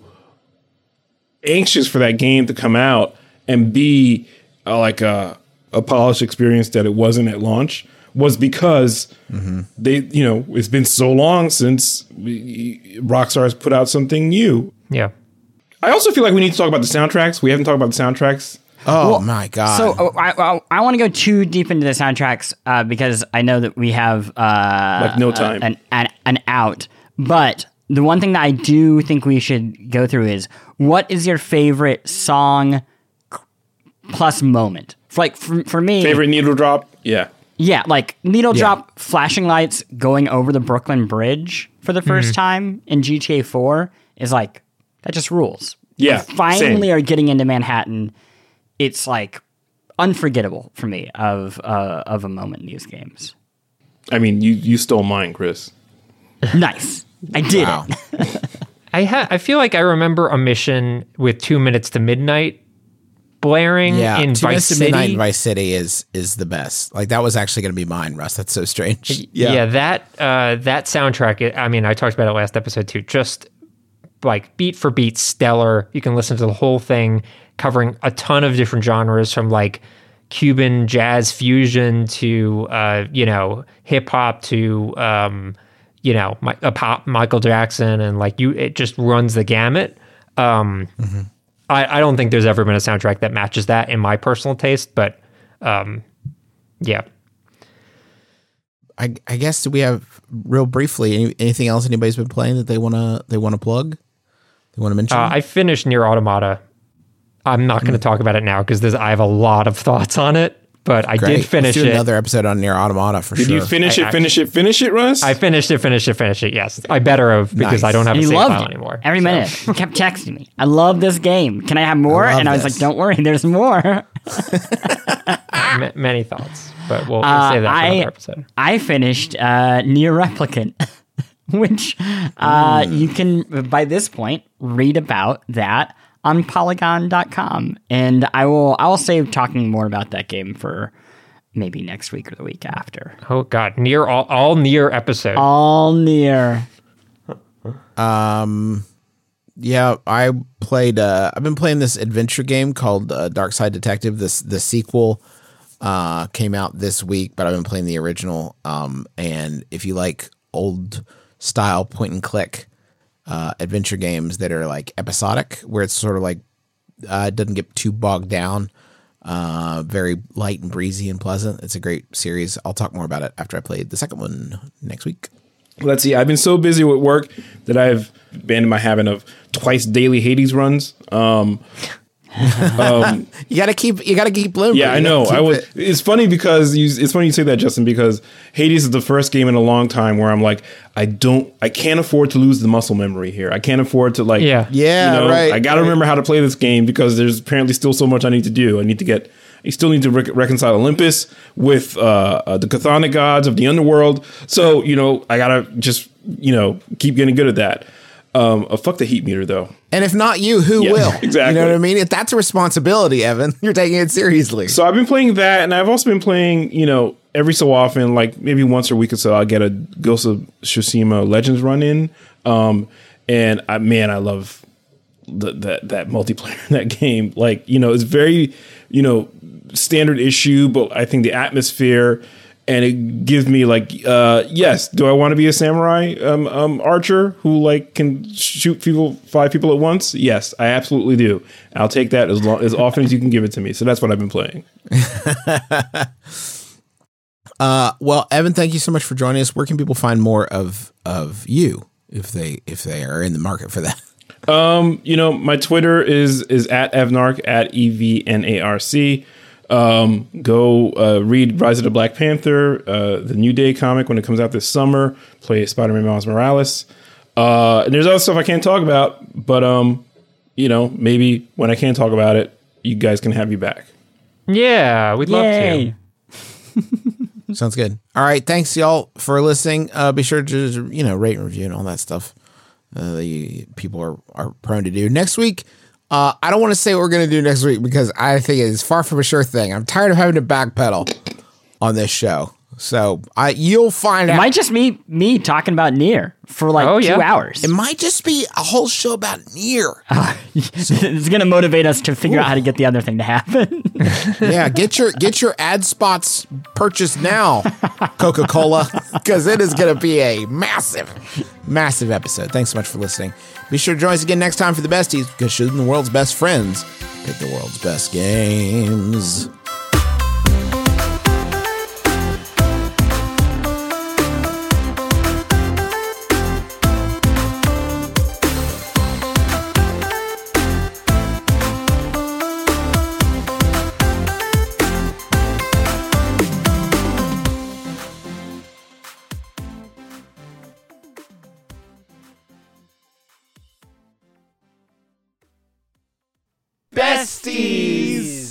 Speaker 4: anxious for that game to come out and be uh, like a, a polished experience that it wasn't at launch was because mm-hmm. they, you know, it's been so long since we, Rockstar has put out something new.
Speaker 2: Yeah.
Speaker 4: I also feel like we need to talk about the soundtracks. We haven't talked about the soundtracks.
Speaker 1: Oh
Speaker 3: well,
Speaker 1: my god!
Speaker 3: So uh, I I, I want to go too deep into the soundtracks uh, because I know that we have uh,
Speaker 4: like no time
Speaker 3: uh, an, an an out. But the one thing that I do think we should go through is what is your favorite song plus moment? For like for, for me,
Speaker 4: favorite needle drop. Yeah,
Speaker 3: yeah, like needle
Speaker 1: yeah. drop,
Speaker 3: flashing lights going over the Brooklyn Bridge for the first mm-hmm. time in G T A four is like that just rules.
Speaker 4: Yeah,
Speaker 3: we finally
Speaker 4: same.
Speaker 3: are getting into Manhattan. It's like unforgettable for me of uh, of a moment in these games.
Speaker 4: I mean, you you stole mine, Chris.
Speaker 3: Nice, I did.
Speaker 1: Wow.
Speaker 2: I ha- I feel like I remember a mission with Two Minutes to Midnight blaring
Speaker 1: yeah,
Speaker 2: in
Speaker 1: Two
Speaker 2: Vice
Speaker 1: Minutes
Speaker 2: City.
Speaker 1: to Midnight in Vice City is is the best. Like that was actually going to be mine, Russ. That's so strange.
Speaker 2: Yeah, yeah that uh, that soundtrack. I mean, I talked about it last episode too. Just like beat for beat, stellar. You can listen to the whole thing, covering a ton of different genres from like Cuban jazz fusion to, uh, you know, hip hop to, um, you know, my, a pop Michael Jackson. And like you, it just runs the gamut. Um, mm-hmm. I, I don't think there's ever been a soundtrack that matches that in my personal taste, but um, yeah.
Speaker 1: I, I guess do we have real briefly any, anything else anybody's been playing that they want to, they want to plug? They want to mention?
Speaker 2: Uh, I finished Nier Automata. I'm not going to mm. talk about it now because I have a lot of thoughts on it. but I
Speaker 1: Great.
Speaker 2: did finish
Speaker 1: Let's do
Speaker 2: it.
Speaker 1: another episode on Nier Automata for
Speaker 4: Did
Speaker 1: sure.
Speaker 4: you finish
Speaker 2: I
Speaker 4: it? Finish it? Finish it, Russ?
Speaker 2: I finished it, finished it, finished it. Yes, I better have because
Speaker 1: Nice.
Speaker 2: I don't have
Speaker 3: And
Speaker 2: a
Speaker 3: he
Speaker 2: save
Speaker 3: loved
Speaker 2: file
Speaker 3: it
Speaker 2: anymore.
Speaker 3: every
Speaker 2: So,
Speaker 3: minute. He kept texting me. I love this game. Can I have more?
Speaker 1: I love
Speaker 3: and I was
Speaker 1: this.
Speaker 3: like, don't worry, there's more.
Speaker 2: m- many thoughts, but we'll, we'll
Speaker 3: Uh,
Speaker 2: save that for
Speaker 3: I-
Speaker 2: another episode.
Speaker 3: I finished uh, Near Replicant, which uh,
Speaker 1: Hmm.
Speaker 3: you can, by this point, read about that on Polygon dot com. And I will I will save talking more about that game for maybe next week or the week after.
Speaker 2: Oh God, near all, all near episode.
Speaker 3: All Near.
Speaker 1: Yeah, I played. Uh, I've been playing this adventure game called uh, Dark Side Detective. This the sequel uh, came out this week, but I've been playing the original. Um, and if you like old style point and click uh, adventure games that are like episodic, where it's sort of like uh, it doesn't get too bogged down, uh, very light and breezy and pleasant. It's a great series. I'll talk more about it after I played the second one next week.
Speaker 4: Let's see. I've been so busy with work that I've been in my habit of twice daily Hades runs. Um,
Speaker 1: You gotta keep. You gotta keep blooming.
Speaker 4: yeah, I
Speaker 1: You gotta
Speaker 4: know.
Speaker 1: keep
Speaker 4: I was.
Speaker 1: it-
Speaker 4: It's funny because you. It's funny you say that, Justin, because Hades is the first game in a long time where I'm like, I don't. I can't afford to lose the muscle memory here. I can't afford to like.
Speaker 2: Yeah.
Speaker 1: Yeah,
Speaker 4: You know,
Speaker 1: right,
Speaker 4: I got to
Speaker 1: right.
Speaker 4: remember how to play this game because there's apparently still so much I need to do. I need to get. I still need to rec- reconcile Olympus with uh, uh, the chthonic gods of the underworld. So you know, I gotta just you know keep getting good at that. Um, uh, fuck the heat meter though.
Speaker 1: And if not you, who
Speaker 4: Yeah,
Speaker 1: will?
Speaker 4: exactly.
Speaker 1: You know what I mean? If that's a responsibility, Evan, you're taking it seriously.
Speaker 4: So I've been playing that, and I've also been playing, you know, every so often, like maybe once a week or so, I'll get a Ghost of Tsushima Legends run in. Um, and I, man, I love the, that that multiplayer in that game. Like, you know, it's very, you know, standard issue, but I think the atmosphere and it gives me like, uh, yes, do I want to be a samurai um, um, archer who like can shoot people, five people at once? Yes, I absolutely do. I'll take that as long as often as you can give it to me. So that's what I've been playing.
Speaker 1: Uh, well, Evan, thank you so much for joining us. Where can people find more of of you if they if they are in the market for that?
Speaker 4: You know, my Twitter is is at Evnarc, at E V N A R C. Um, go uh, read Rise of the Black Panther, uh, the New Day comic when it comes out this summer. Play Spider-Man Miles Morales. Uh, and there's other stuff I can't talk about, but um, you know, maybe when I can talk about it, you guys can have me back.
Speaker 2: Yeah, we'd love
Speaker 3: Yay.
Speaker 2: to.
Speaker 1: Sounds good. All right, thanks y'all for listening. Uh, be sure to you know rate and review and all that stuff. Uh, the people are are prone to do next week. Uh, I don't want to say what we're going to do next week because I think it is far from a sure thing. I'm tired of having to backpedal on this show. So I you'll find
Speaker 3: It
Speaker 1: out.
Speaker 3: might just be me talking about Near for like
Speaker 2: Oh,
Speaker 3: two
Speaker 2: yeah.
Speaker 3: hours.
Speaker 1: It might just be a whole show about Nier.
Speaker 3: It's going to motivate us to figure out how to get the other thing to happen.
Speaker 1: Yeah, get your get your ad spots purchased now, Coca-Cola, because it is going to be a massive, massive episode. Thanks so much for listening. Be sure to join us again next time for the besties, because shooting the world's best friends pick the world's best games. Besties!